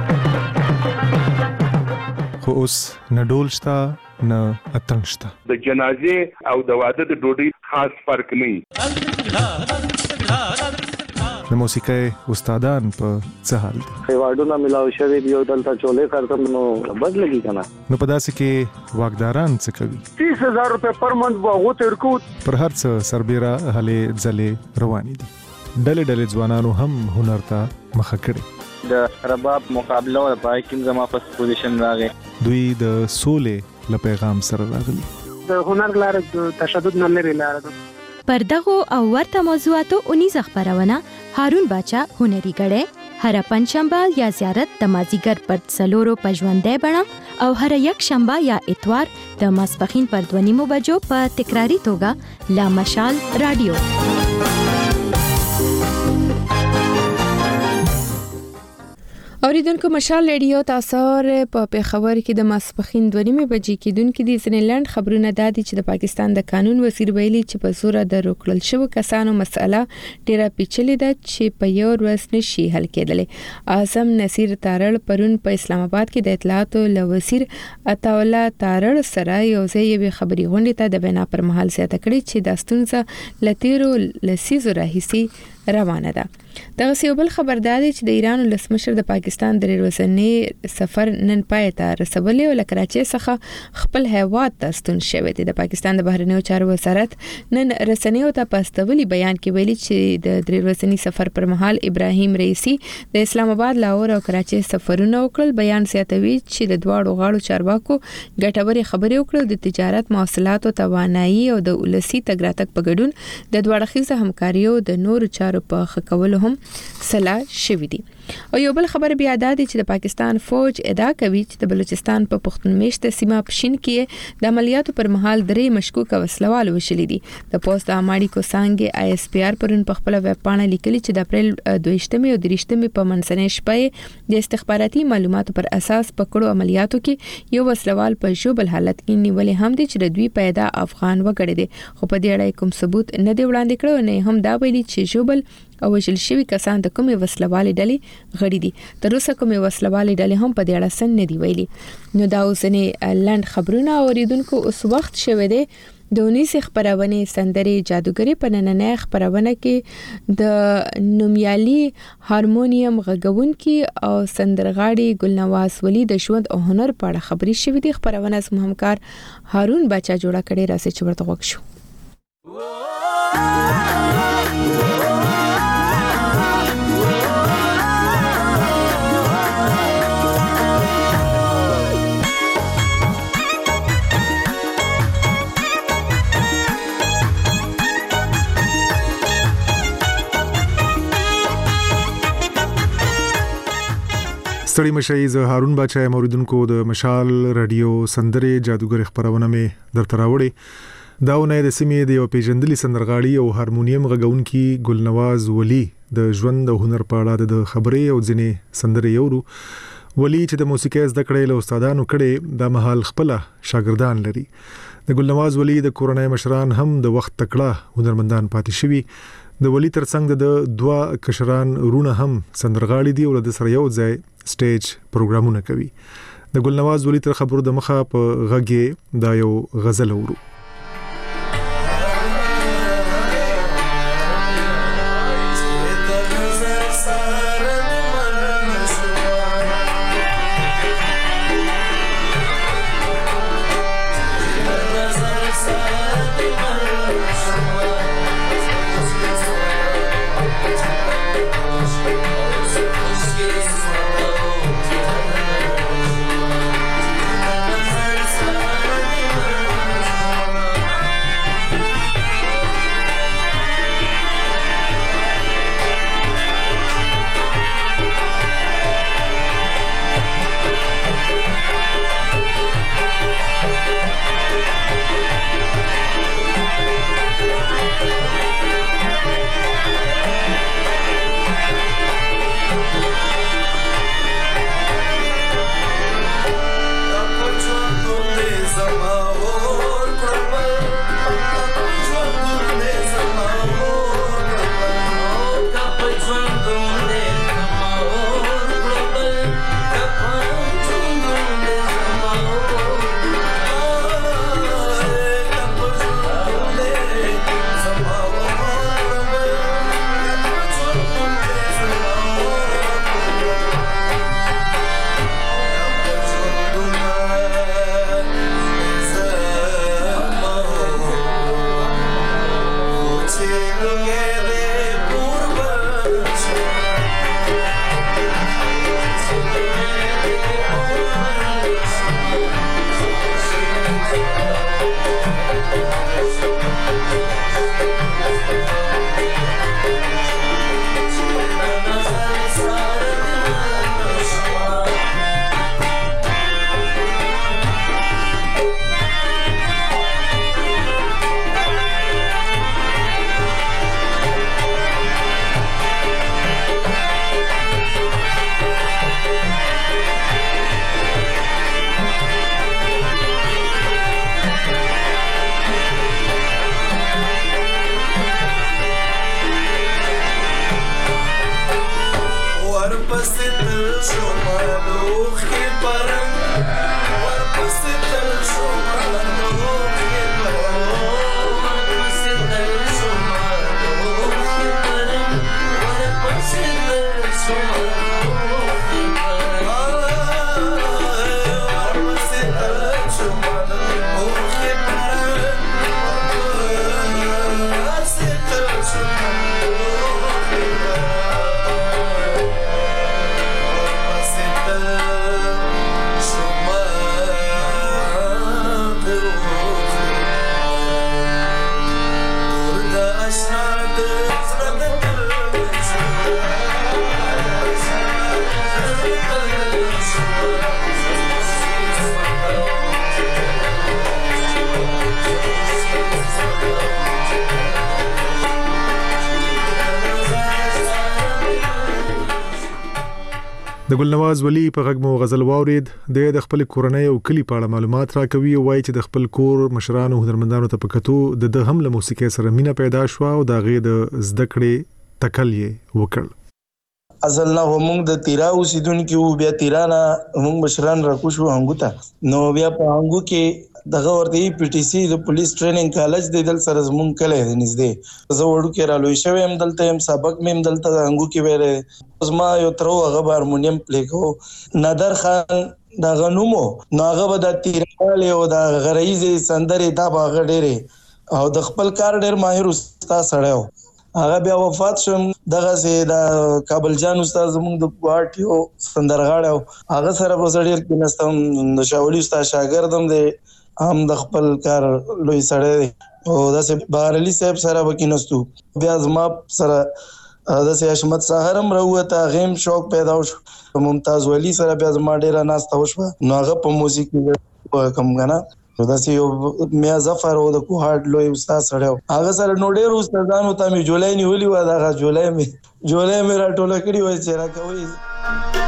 خو اوس نه ډول شته نه اتڼ شته. د جنازې او د واده د ډوډۍ خاص فرق نه. د موسیقۍ استادان په څه حال دي؟ ایوارډونه ملاو شوی دی او دلته چولې کارتم نو بد لګي کنه. نو په داسې کې واګداران څه کوي؟ 30,000 روپے پر منث واغو ترکو پر هر څه سربېره هلې ځلې روانې دي. ډلې ځوانانو هم هنر ته مخه کړي. د رباب مقابله او پای کې زما په پوزیشن راغی. دوی د سولې له پیغام سره راغلي. د هنر لاره د تشدد نه لري لاره ده. پر دغه او ورته موضوعاتو 19 خبرونه هارون باچا هنري غړې هر پنځشنبه یا زیارت د مازیګر پر څلورو پژوندې بڼه او هر یک شنبه یا اتوار د ماسپخین پر 2:30 بجو په تکراری توګه لا مشال رادیو. اوریدونکو مشال ریډیو تاسو په پیښور کې د ماسپخین 2:30 بجې کې دونکو د زنیلند خبرونه دادي چې د پاکستان د قانون وزیر ویلي چې په زور د روکړل شوی کسانو مسله ډیره پیچلې ده چې په یو ورځ نشي حل کېدلې. اعظم نصیر تارړ پرون په اسلام آباد کې د اطلاعاتو له وزیر عطاالله تارړ سره یو ځای خبري غونډه ته د بنا پر مهال زیاته کړې چې د ستونزه لتیرو لسیزو راهیسي روانه ده. دغه یو بل خبردار دی چې د ایران ولسمشر د پاکستان د ورځنی سفر نن پای ته رسولې او کراچۍ څخه خپل هیواد ته ستون شوی دی. د پاکستان د بهرنیو چارو وزارت نن رسنیو ته پاستولي بیان کې ویلي چې د ورځنی سفر پر مهال ابراهیم رئیسی د اسلام آباد، لاهور او کراچۍ سفرونه وکړل. بیان زیاتوي چې د دواړو غاړو چارواکو ګټورې خبرې وکړل، د تجارت، مواصلات او توانایي او د ولسی تګ راتګ په ګډون د دوه اړخیزه همکاریو د نورو چارو په ښه کولو هم سلا شوی دی. او یو بل خبر بیا دا دی چې د پاکستان فوج ادعا کوي چې د بلوچستان په پښتون میشته سیمه پښین کې د عملیاتو پر مهال درې مشکوک وسلوال وشلي دي. د پوسټ اماړي کو څنګه آی اس پی آر پرون په خپل ویب پاڼه لیکلي چې د اپریل 22 او 23 په منځنۍ شپه د استخباراتي معلوماتو پر اساس پکړو عملیاتو کې یو وسلوال په جوبل حالت کې نیولې هم دي چې د دوی پیدا افغان وګړي دي، خو په دې اړه کوم ثبوت نه دی وړاندې کړو، نه هم دا ویلي چې جوبل او وژل شوی کسان د کومې وسلوالې ډلې غړي دي. تر اوسه کومې وسلوالې ډلې هم په دې اړه څه نه دی ویلي. نو دا اوسنی لند خبرونه اوریدونکو اوس وخت شوه دی د 19 خبرونه سندري جادوګری په نننۍ خبرونه کې د نومیالي هارمونیم غږونکي او سندرغاړي ګلنواز ولی د ژوند او هنر په اړه خبري شوې دي. خبرونه زموږ همکار هارون بچا جوړه کړي راځي چې ورته وښیو. ستړي مشي زه هارون بچا موریدونکو د مشال رادیو سندره جادوګر خبرونه مې درته راوړي. داونه د سیمې د یو پیژندلي سندرغاړي او هارمونیم غږونکي ګلنواز ولی د ژوند او هنر په اړه د خبرې او ځینې سندرې یورو. ولی چې د موسیقي زده کړې له استادانو کړي د محل خپل شاګردان لري. د ګلنواز ولی د کورنۍ مشران هم د وخت تکړه هنرمندان پاتې شوي. د ولی ترڅنګ د دوا کشران رونه هم سندرغاړي دي او د سره یو ځای سټیج پروګرامونه کوي. د ګلنواز ولی تر خبرو د مخه په غږی دا یو غزل اورو. د ګلنواز ولی په غږ مو غزل واورید د خپل کورنۍ او کلی په اړه معلومات راکوي او وایي چې د خپل کور مشرانو هنرمندانو ته پکتو د هم له موسیقي سره مینا پیدا شو او د غې د زده کړې تکل یې وکړ. اصل نه موږ د تیرا اوسیدونکو بیا تیرانا موږ مشران راکوشو هنګو ته نو بیا په هنګو کې دغه ورته پی ټی سی د پولیس ټریننګ کالج د دل سره زمون کله نږدې زه وړو کې را لوي شوم هم دلته هم سبق مې هم دلته هنګو کې وره زما یو تر هغه هارمونیم پلی کو نادر خان دا غنومو ناغه به د تیراله او د غریزي سندري دا باغ ډېره او د خپل کار ډېر ماهر استاد سړیو هغه بیا وفات شوم دغه سي د کابل جان استاد زموږ د پارټیو سندرغاړو هغه سره بسړی کې نستم د شاولي استاد شاګردم دی هم د خپل کار لوی سړی او داسې بهرلی صاحب سره وکینستو بیا زما سره داسې حشمت سحرم راوته غیم شوق پیدا شو ممتاز ولی سره بیا زما ډیره ناسته وشو نو هغه په موسیقي کم غنا داسې یو میا ظفر او د کوهاټ لوی استاد سره هغه سره نو ډیر استادانو ته می جولای نیولې و دا جولای می راټوله کړی و چې را کوي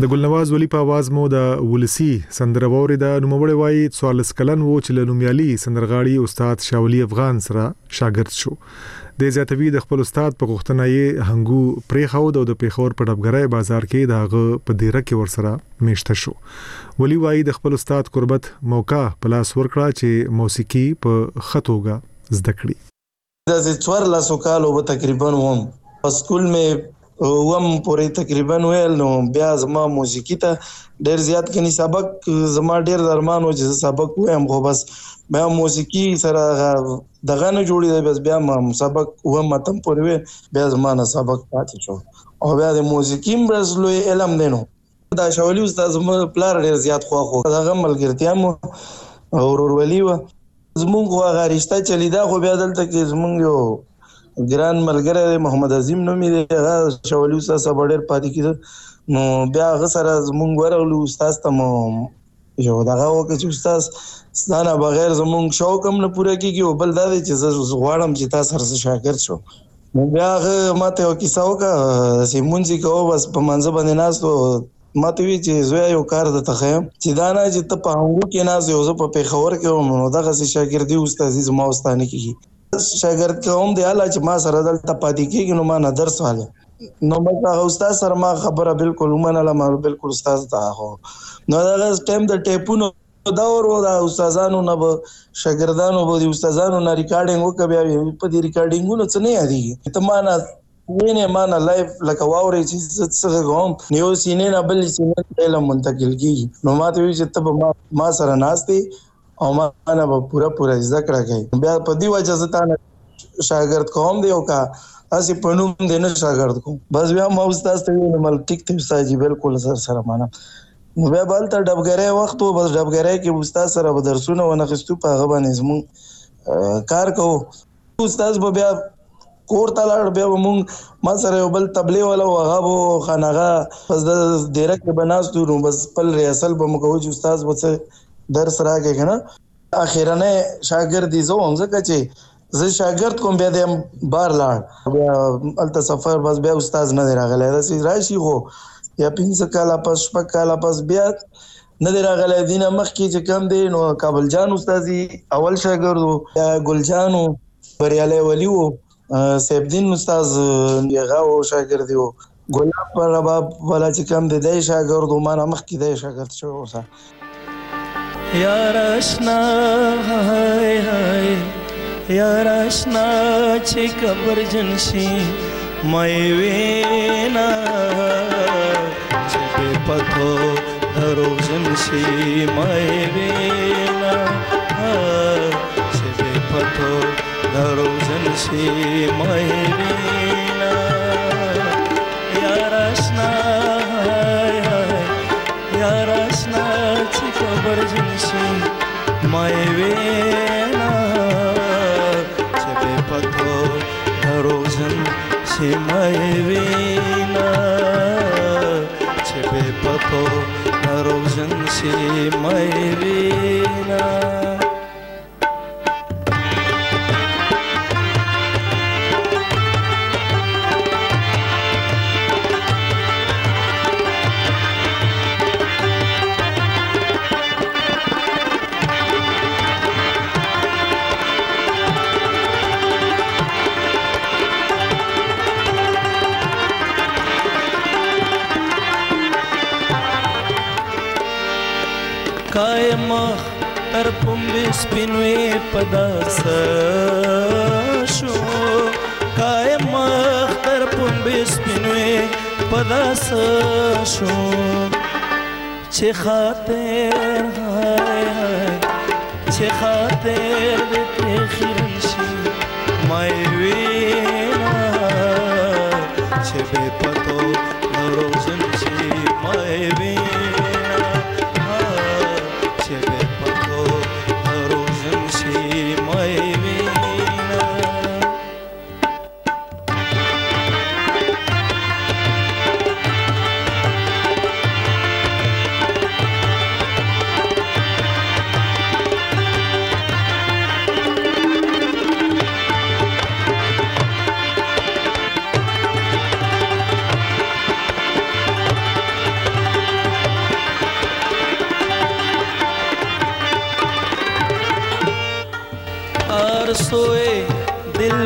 د ګلنواز ولی په आवाज مو د ولسی سندرواوري د نوموړی وای 44 کلن وو چې لومیالي سندرغاړي استاد شاولی افغان سره شاګرد شو. د زیاتوی د خپل استاد په غوښتنه یې هنګو پریخاو د پیښور په ډبګرای بازار کې دغه په دیره کې ورسره میشته شو. ولی وای د خپل استاد قربت موقع پلاس ورکړه چې موسیقي په خطوګه زده کړي. د 14 کالو به تقریبا وم په سکول مې وم پورې تقریبا ویل نو بیا زما موسیقي ته ډېر زیات کني سبق زما ډېر درمان و چې سبق وایم خو بس بیا موسیقي سره دغه نه جوړی دی بس بیا ما سبق وم تم پورې بیا زما نه سبق پاتې شو او بیا د موسیقي برسلو علم دینو دا شاولی استاد زما پلار ډېر زیات خو دغه ملګرتیا مو ورورولي و زمونږ هغه رشتہ چلیدا خو بیا دلته کې زمونږ یو ګران ملګری محمد عظیم نومي دی هغه شاولی استاد سره ډېر پاتې کېده نو بیا هغه سره زمونږ ورغلو استاد ته مو یو دغه وکړه چې استاد ستانه بغیر زمونږ شوق هم نه پوره کېږي او بل دا دی چې زه غواړم چې تاسو سره شاګرد شم. نو بیا هغه ماته یو کیسه وکړه چې مونځ کوو بس په منځ باندې ناستو ماته وی چې زوی یو کار د تخیم چې دا نه چې ته په هنګو کې ناز یو زه په پیښور کې نو دغه شاګردي استاد زما واستانه کیږي شاګرد کوم دی الله چې ما سره دلته پاتې کېږي نو ما نه درس واله نو ما استاد سره ما خبره بالکل ومنله ما بالکل استاد ته هو نو دا ټایم د ټیپونو دا ورو دا استادانو نه به شاګردانو به د استادانو نه ریکارډینګ وکړ بیا په دې ریکارډینګونو څه نه یادېږي ته ما نه وینه ما نه لایف لکه واوري چې څه کوم نیو سینې نه بل سینې علم منتقل کیږي نو ما ته وی چې ته ما سره ناشتي او ما نه به پورا ذکر کوي بیا په دی وجه زته شاګرد کوم دی او کا اسی پنوم دی نه شاګرد کوم بس بیا ما استاد ته ویل مل ټیک ته استاد جی بالکل سره معنا بیا بل ته ډبګره وخت و بس ډبګره کې استاد سره به درسونه ونخستو په هغه باندې زمون کار کوو استاد به بیا کور ته لاړ بیا مونږ ما سره یو بل تبلیغ ولا هغه بو خانغه پس د ډیره کې بناستو نو بس خپل ریاست به مکو چې استاد به درس راګه کنه اخیرانه شاګرد دي زه هم ځکه چې زه شاګرد کوم بیا د بار لاړ بیا الته سفر بس بیا استاد نه راغلی دا سي راشي خو یا 15 کاله پس شپږ کاله پس بیا نه راغلی دینه مخکې چې کم دی نو کابل جان استادي اول شاګرد یا ګل جانو بریاله ولی وو سیف الدین استاد هغه او شاګرد یو ګلاب پر رباب ولا چې کم دی د شاګرد ما نه مخکې د شاګرد شو اوسه یار آشنا هاي هاي یار آشنا چې قبر جنشي مې وینا چې په پتو درو جنشي مې وینا چې په پتو درو جنشي مې وینا یار آشنا هاي هاي یار آشنا چې خبر جنشي مې وینا چې به پتو دروژن شي مې وینا چې به پتو دروژن شي مې وینا कायम तर पुंबे स्पिनवे पदास शो कायम तर पुंबे स्पिनवे पदास शो चे खातिर हाय हाय चे खातिर दे खिरंशी माय वेना चे बे पतो नरोजन शी माय वेना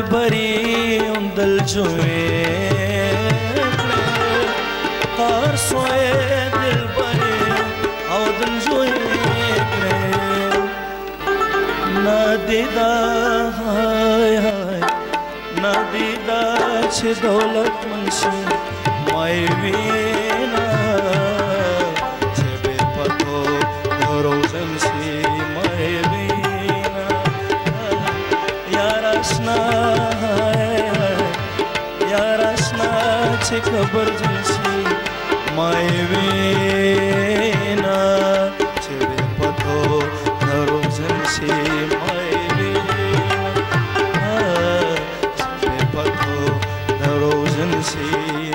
دلبری اون دل جوی هر سوی دلبری او دل جوی ندیدا های های ندیدا چه دولت منشی مای وینا چه بی پتو روزن سی مای وینا یار اشنا یار اشنا چه خبر جنسی مای وینا چه بی پتو روزن سی مای وینا چه بی پتو روزن سی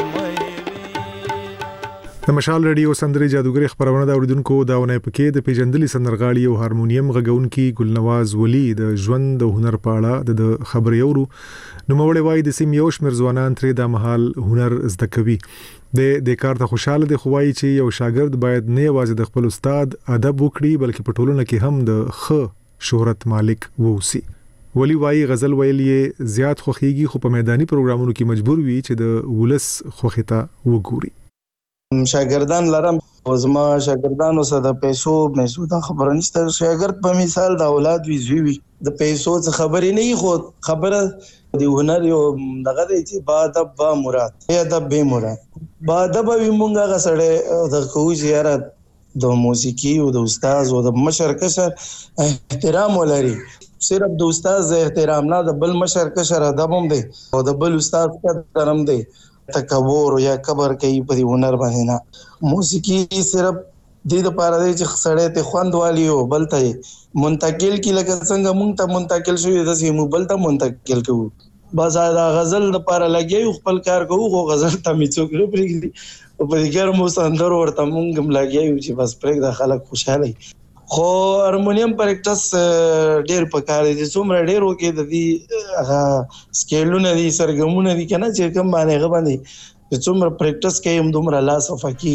د مشال رادیو سندري جادوګر خبرونه دا اوریدونکو داونه پکې د پیجندلي سندرغاړي او هارمونیم غږونکي ګلنواز ولی د ژوند د هنر په اړه د خبري اورو نو مولې وای د سیم یو شمیر ځوانان ترې د محل هنر زده کوي د کار ته خوشاله دي خوای چې یو شاګرد باید نه یوازې د خپل استاد ادب وکړي بلکې په ټولنه کې هم د ښه شهرت مالک ووسی ولی وای غزل ویل یې زیات خوخيږي خو په میداني پروګرامونو کې مجبور وي چې د ولس خوخته وګوري شاګردان لرم زما شاګردانو سره د پیسو مې دا خبره نشته شاګرد په مثال د اولاد وی زوی د پیسو څخه خبرې نه خو خبره د هنر یو دغه دی چې با ادب با مراد یا ادب به مراد با ادب وی مونږه غسړې د کوی زیارت د موسیقي او د استاد او د مشر کشر احترام ولري صرف د استاد احترام نه د بل مشر کشر ادب هم دی او د بل استاد قدر هم دی تکبر یا کبر کوي په هنر باندې نه موسیقي صرف د دې لپاره دی چې سړی ته خوند والی او بل ته منتقل کی لکه څنګه مونږ ته منتقل شوی د سیمو بل ته منتقل کوو بس دا غزل لپاره لګي خپل کار کوو خو غزل ته می څوک نه پرېږدي او په دې ګرمو سندرو ورته مونږ هم لګي چې بس پرېږده خلک خوشاله خو هارمونیم پریکټس ډېر پکار دي څومره ډېر وکي د دې سکیلونه دي سرګمونه دي کنه چې کوم باندې غبندي څومره پریکټس کوي هم دومره لا صفاکی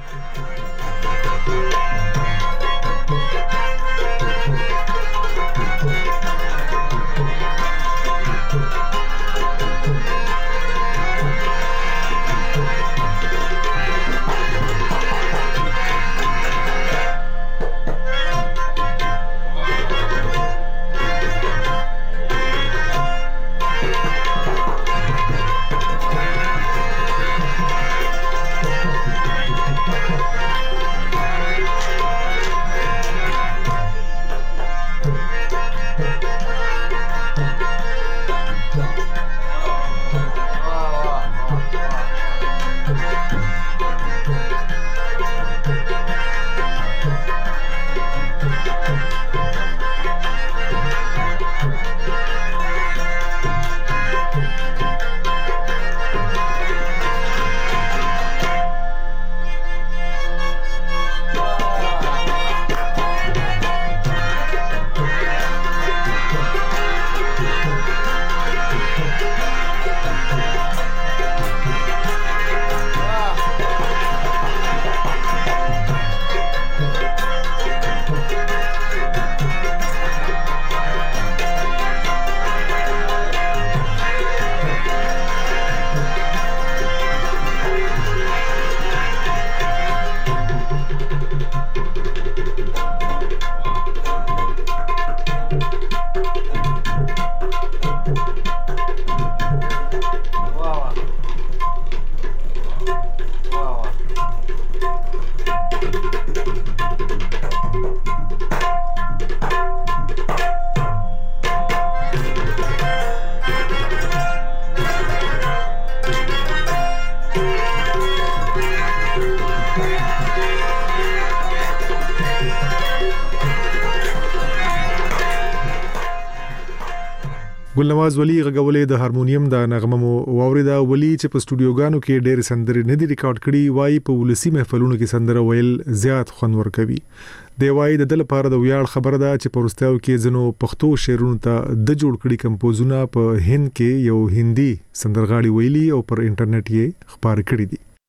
ګلنواز ولی غږولې د هارمونیم د نغمه مو واوریدا ولی چې په سټوډیوګانو کې ډېر سندري نه دي ریکارډ کړي وای په ولسی محفلونو کې سندره ویل زیات خوند ورکوي دی وای د دل لپاره د ویاړ خبره ده چې په ورستاو کې زنو پښتو شعرونو ته د جوړ کړي کمپوزونه په هند کې یو هندي سندرغاړي ویلي او پر انټرنیټ یې خبر کړي دي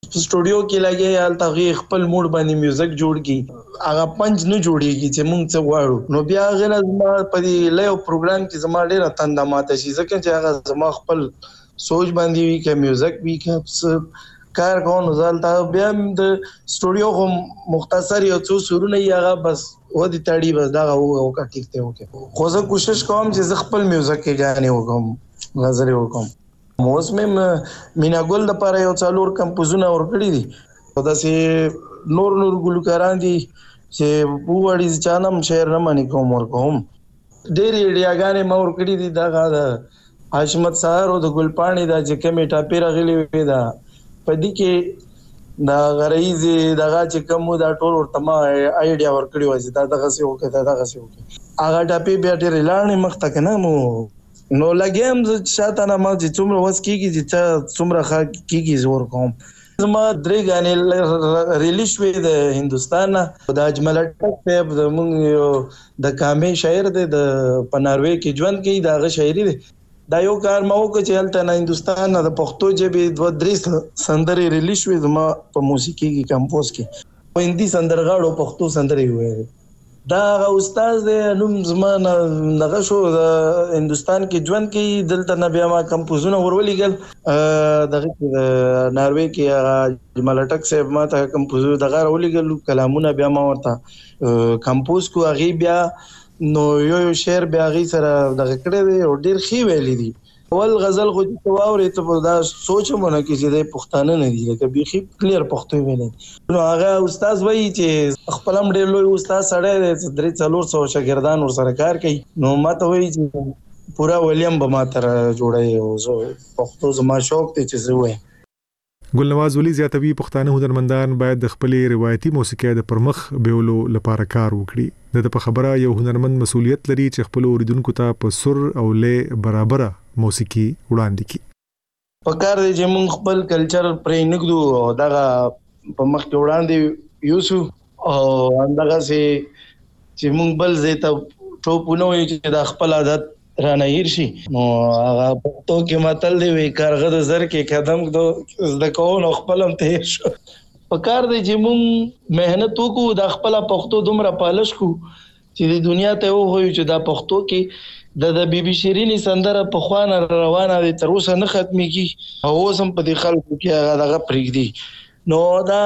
سټوډیو کې لګي حالت غي خپل موډ باندې میوزیک جوړ کی هغه پنځ نه جوړیږي چې مونږ څه غواړو نو بیا غل زما په دې لایو پروګرام کې زما ډیره تنده ماته شي ځکه چې هغه زما خپل سوچ باندې وی کې میوزیک وی کې کار کوم زالتا بیا د سټوډیو هم مختصر یو څو سورونه یغه بس و دي تاړي بس دا او کا ټیک ته وکي خو زه کوشش کوم چې خپل میوزیک کې غانې وکم غزل وکم موسم مینا ګل د پاره یو څلور کمپوزونه ورکړي دي دا سي نور ګلوکاران دي چې بووړي چانم شعر نه مانی کوم ورکوم ډېری ډیاګانې ما ورکړي دي دا غا حشمت سهار او د ګلپانی دا چې کمی ټاپی راغلي وي دا پدې کې دا غریز دغه چې کوم دا ټول ورته ما آیډیا ورکړی و چې دا دغه څه وکړه دا دغه څه وکړه هغه ټاپی بیا ډېر لاړې مخته کنه نو لګیم شاته نه ما چې څومره وس کیږي چې څومره کیږي زور کوم زما درې غانې ریلیز شوې د هندستان د اجمل ټک په موږ د کامې شاعر د پناروي کې ژوند کوي داغه شاعري دی دا یو کار ما وکړ چې هلته نه هندستان د پښتو ژبې 2-3 سندرې ریلیز شوې زما په موسیقي کې کمپوز کې په هندي سندرغاړو پښتو سندرې وې دا استاد نوم زما نه شو د هندستان کې ژوند کې دلته نه بیا ما کمپوزونه ورولېګل دغه ناروی کې ملټک صاحب ما ته کمپوزر دغه ورولېګل کلامونه بیا ما ورته کمپوز کو هغه بیا نو یو شعر بیا غي سره دغه کړه دی او ډیر خي ویلې دي ول غزل خو چې واورې ته دا سوچ مونږ کې چې د پښتانه نه دي لکه بيخي کلیر پښتو ویلې نو هغه استاد وایي چې خپل هم ډیر لوی استاد سره 300 شاګردان ور سره کار کوي نو ماته وایي چې پورا ولیم به ما تر جوړي او زه پښتو زما شوق ته چې زه وایم ګلنواز ولي زیاتوي پښتانه هنرمندان باید د خپل روایتي موسیقي د پرمخ بیولو لپاره کار وکړي د په خبره یو هنرمند مسولیت لري چې خپل اوریدونکو ته په سر او لې برابر موسیقي وړاندې کړي په کار دی چې موږ خپل کلچر پرې نګدو او دغه په مخ کې وړاندې یوسو او اندغه سي چې موږ بل زیته ټوپونه وي چې د خپل عادت رانه هیر شي نو هغه پښتو کې متل دی وی کارغه د زر کې قدم دو د کوون خپلم ته شو په کار دی چې مونږ مهنت وکړو د خپل پښتو دومره پالش کو چې د دنیا ته وایو چې د پښتو کې د بیبي شیرینی سندره په خوانه روانه دي تر اوسه نه ختمي کی او سم په دې خلکو کې هغه دغه پرېږدي نو دا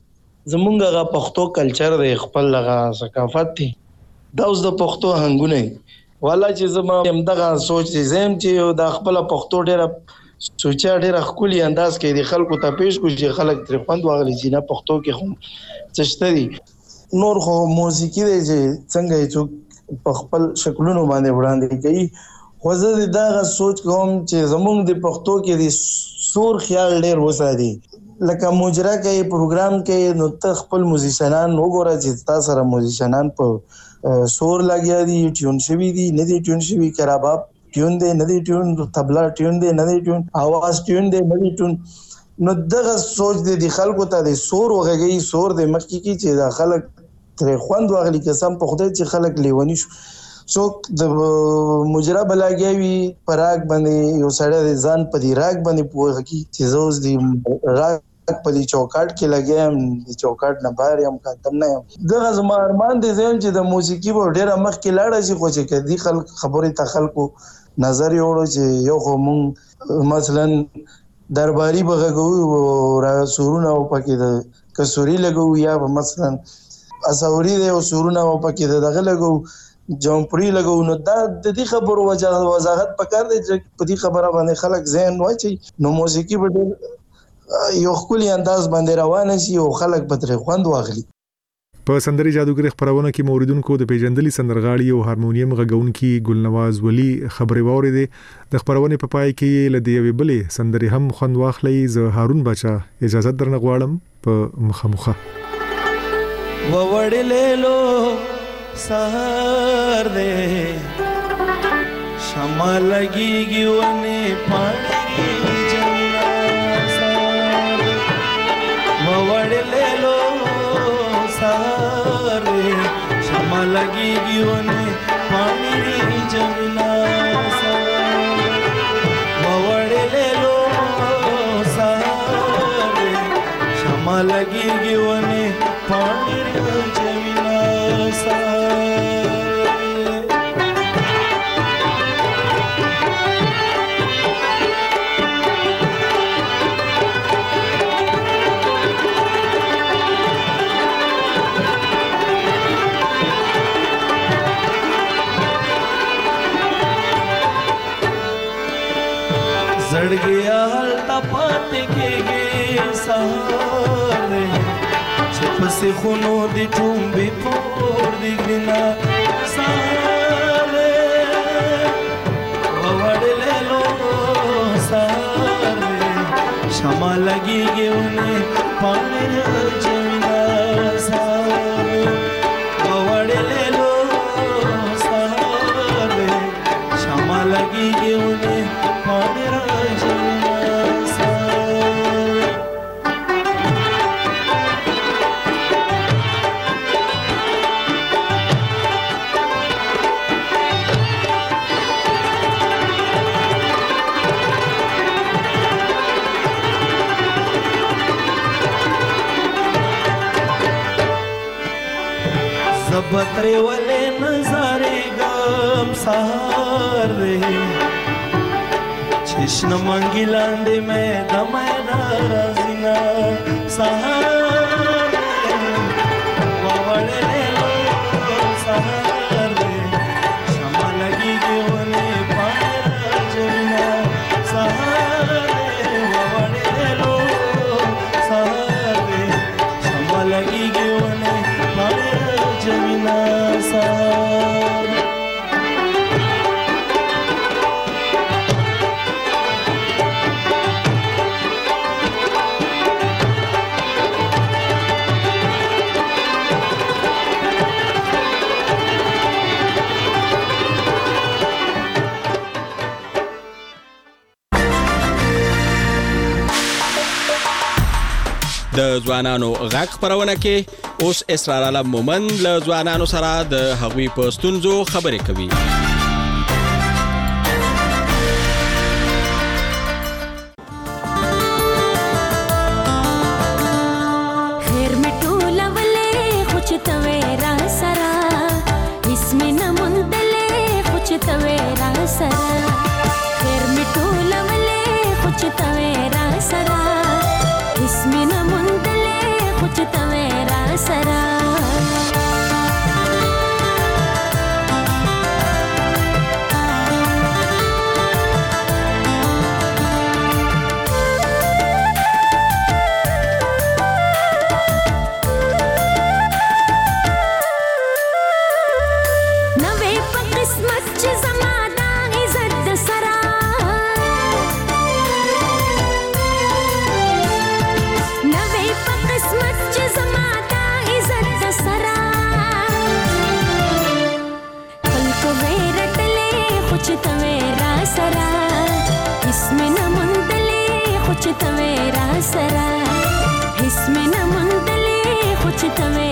زمونږ هغه پښتو کلچر دی خپل هغه ثقافت دی دا اوس د پښتو هنګونه والا چې زما همدغه سوچ زم چې د خپل پښتو ډېر سوچا ډېر خولي انداز کې د خلکو ته پیش کو چې خلک تر خوند واغلي چې نه پښتو کې هم چشتري نور خو موسیقي دی چې څنګه چې په خپل شکلونو باندې وړاندې کوي خو زه دا سوچ کوم چې زمونږ د پښتو کې د سور خیال ډېر وساتي لکه مجرا کې پروګرام کې نو ته خپل موزیشنان وګوره چې تاسو سره موزیشنان په سور لګیا دي ټیون شوی دي نه دي ټیون شوی کراباب ټیون دی نه دي ټیون تبلا ټیون دی نه دي ټیون आवाज ټیون دی نه دي ټیون نو دغه سوچ د خلکو ته د سور وغږی سور د مخکې کی چې د خلک تر خوند واغلي قسم په خدای چې خلک لیونی شو څوک د مجرا بلاګیوي پراګ باندې یو سړی د ځان په دی راګ باندې پوهه کی چې زوز دی راګ په دې چوکاټ کې لګیم د چوکاټ نه بهر یم کاتم نه یم دغه زما ارمان دي زم چې د موسیقي په ډیره مخ کې لاړ شي خو چې کدي خلک خبرې ته خلکو نظر یوړو چې یو خو مونږ مثلا درباري بغږو را سورونه او پکې د کسوري لګو یا مثلا اسوري د سورونه او پکې دغه لګو جمپری لګو نو دا د دې خبرو وضاحت پکار دی چې په دې خبره باندې خلک ذهن واچي نو موسیقي په یو خولي انداز باندې روان شي او خلک به تر خوند واخلي په سندري جادوګر خبرونه کې موریدونکو د پیژندلي سندرغاړي او هارمونیم غږونکي ګلنواز ولي خبري واوري د خبرونه په پای کې لدی وی بلې سندري هم خوند واخلي ز هارون بچا اجازه درنه غواړم په مخامخه ووړلې لو سهار دې شمع لګيږي ونه پاړي ووړلې لو سهار دې شمع لګيږي ونه پاړي جملا ووړلې لو سهار دې لګيږي ونه پاڼې جمینا زړګیا هلته پاتې کېږي سهار چې پسې خونو دي ټومبې پور دي ګرینا سهار ووړلې لو سهار شمع لګېږي ونې پاڼې جمینا سهار ووړلې لو سهار شمع لګېږي ونې پاڼې زبترے والے نظارے گم سہار رہے چشن منگی لاندے میں دمینا رازینا سہار رہے ووڑے لے لو سہار رہے شمع لگی گے ہونے پانا جمینا سہار رہے ووڑے لے لو سہار رہے شمع لگی گے ہونے پانا جمینا سہار د ځوانانو غږ خبرونه کې اوس اسرار علم مومند له ځوانانو سره د هغوی په ستونزو خبرې کوي. خیر مټو لولې خوچ تویرا سرا اسمه نمندلې خوچ تویرا سرا خیر مټو لولې خوچ تویرا سرا اسمه نمندلې خوچ تویرا سرا सरा इसमें न मंदले कुछ तवे